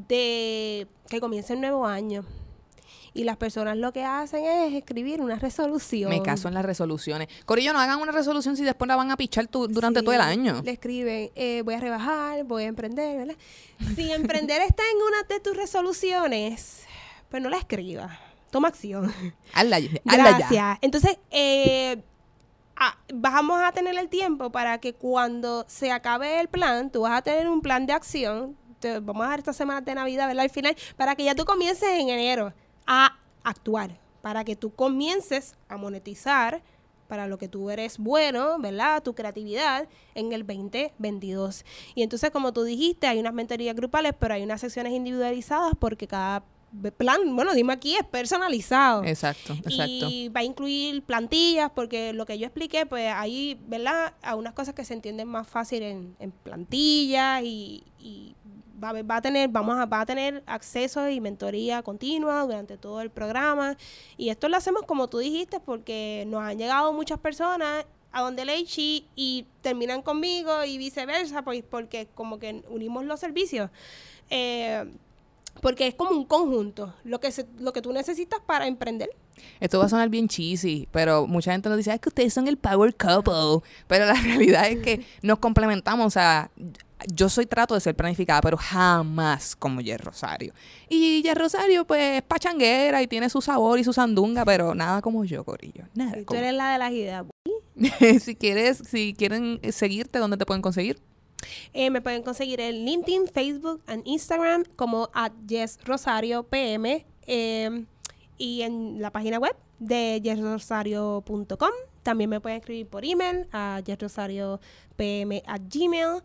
de que comience el nuevo año. Y las personas lo que hacen es escribir una resolución. Me caso en las resoluciones. Corillo, no hagan una resolución si después la van a pichar tu, durante Sí, todo el año. Le escriben, eh, voy a rebajar, voy a emprender, ¿verdad? Si emprender está en una de tus resoluciones, pues no la escribas. Toma acción. Hazla, hazla Gracias. ya. Entonces, eh, ah, vamos a tener el tiempo para que cuando se acabe el plan, tú vas a tener un plan de acción. Te, vamos a dar estas semanas de Navidad, ¿verdad? Al final, para que ya tú comiences en enero a actuar, para que tú comiences a monetizar para lo que tú eres bueno, ¿verdad? Tu creatividad en el veinte veintidós. Y entonces, como tú dijiste, hay unas mentorías grupales, pero hay unas secciones individualizadas porque cada plan, bueno, dime aquí, es personalizado. Exacto, exacto. Y va a incluir plantillas, porque lo que yo expliqué, pues ahí, ¿verdad? Hay unas cosas que se entienden más fácil en, en plantillas y, y va, a- va a tener, vamos a, va a tener acceso y mentoría continua durante todo el programa. Y esto lo hacemos como tú dijiste, porque nos han llegado muchas personas a donde Leichi y terminan conmigo y viceversa, pues porque como que unimos los servicios. Eh, porque es como un conjunto, lo que se, lo que tú necesitas para emprender. Esto va a sonar bien cheesy, pero mucha gente nos dice, es que ustedes son el power couple. Pero la realidad es que nos complementamos. O sea, yo soy trato de ser planificada, pero jamás como Jess Rosario. Y Jess Rosario, pues, es pachanguera y tiene su sabor y su sandunga, pero nada como yo, corillo. Nada Y tú como eres la de las ideas. si quieres, si quieren seguirte, ¿dónde te pueden conseguir? Eh, me pueden conseguir en LinkedIn, Facebook and Instagram como at Jess Rosario P M eh, y en la página web de jess rosario punto com. También me pueden escribir por email a jessrosariopm at gmail.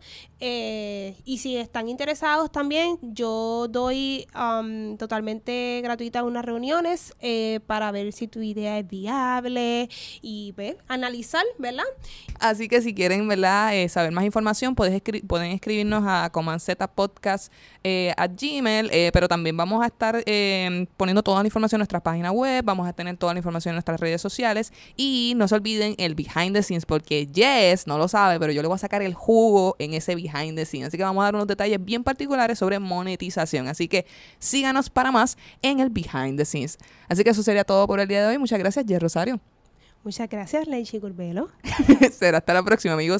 Eh, y si están interesados también, yo doy um, totalmente gratuitas unas reuniones eh, para ver si tu idea es viable y ver, analizar, ¿verdad? Así que si quieren, ¿verdad?, eh, saber más información, puedes escri- pueden escribirnos a comanzetapodcast eh, at gmail, eh, pero también vamos a estar eh, poniendo toda la información en nuestra página web, vamos a tener toda la información en nuestras redes sociales y no se olviden el behind the scenes, porque Jess no lo sabe, pero yo le voy a sacar el jugo en ese behind the scenes, así que vamos a dar unos detalles bien particulares sobre monetización, así que síganos para más en el behind the scenes. Así que eso sería todo por el día de hoy. Muchas gracias, Jess Rosario. Muchas gracias, Leichi Curbelo. Será hasta la próxima, amigos.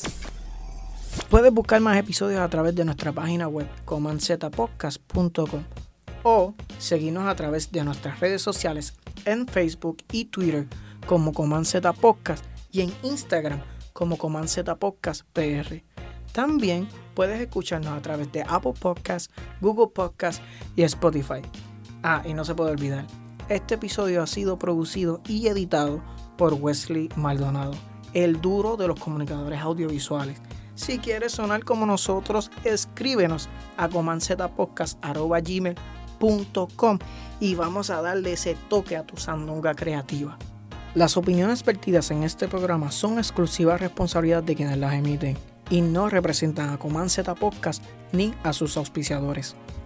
Puedes buscar más episodios a través de nuestra página web comanzetapodcast punto com o seguirnos a través de nuestras redes sociales en Facebook y Twitter como Comanzeta Podcast y en Instagram como Comanzeta Podcast P R. También puedes escucharnos a través de Apple Podcasts, Google Podcasts y Spotify. Ah, y no se puede olvidar, este episodio ha sido producido y editado por Wesley Maldonado, el duro de los comunicadores audiovisuales. Si quieres sonar como nosotros, escríbenos a comanzetapodcast arroba gmail punto com y vamos a darle ese toque a tu sandunga creativa. Las opiniones vertidas en este programa son exclusiva responsabilidad de quienes las emiten y no representan a Comanzeta Podcast ni a sus auspiciadores.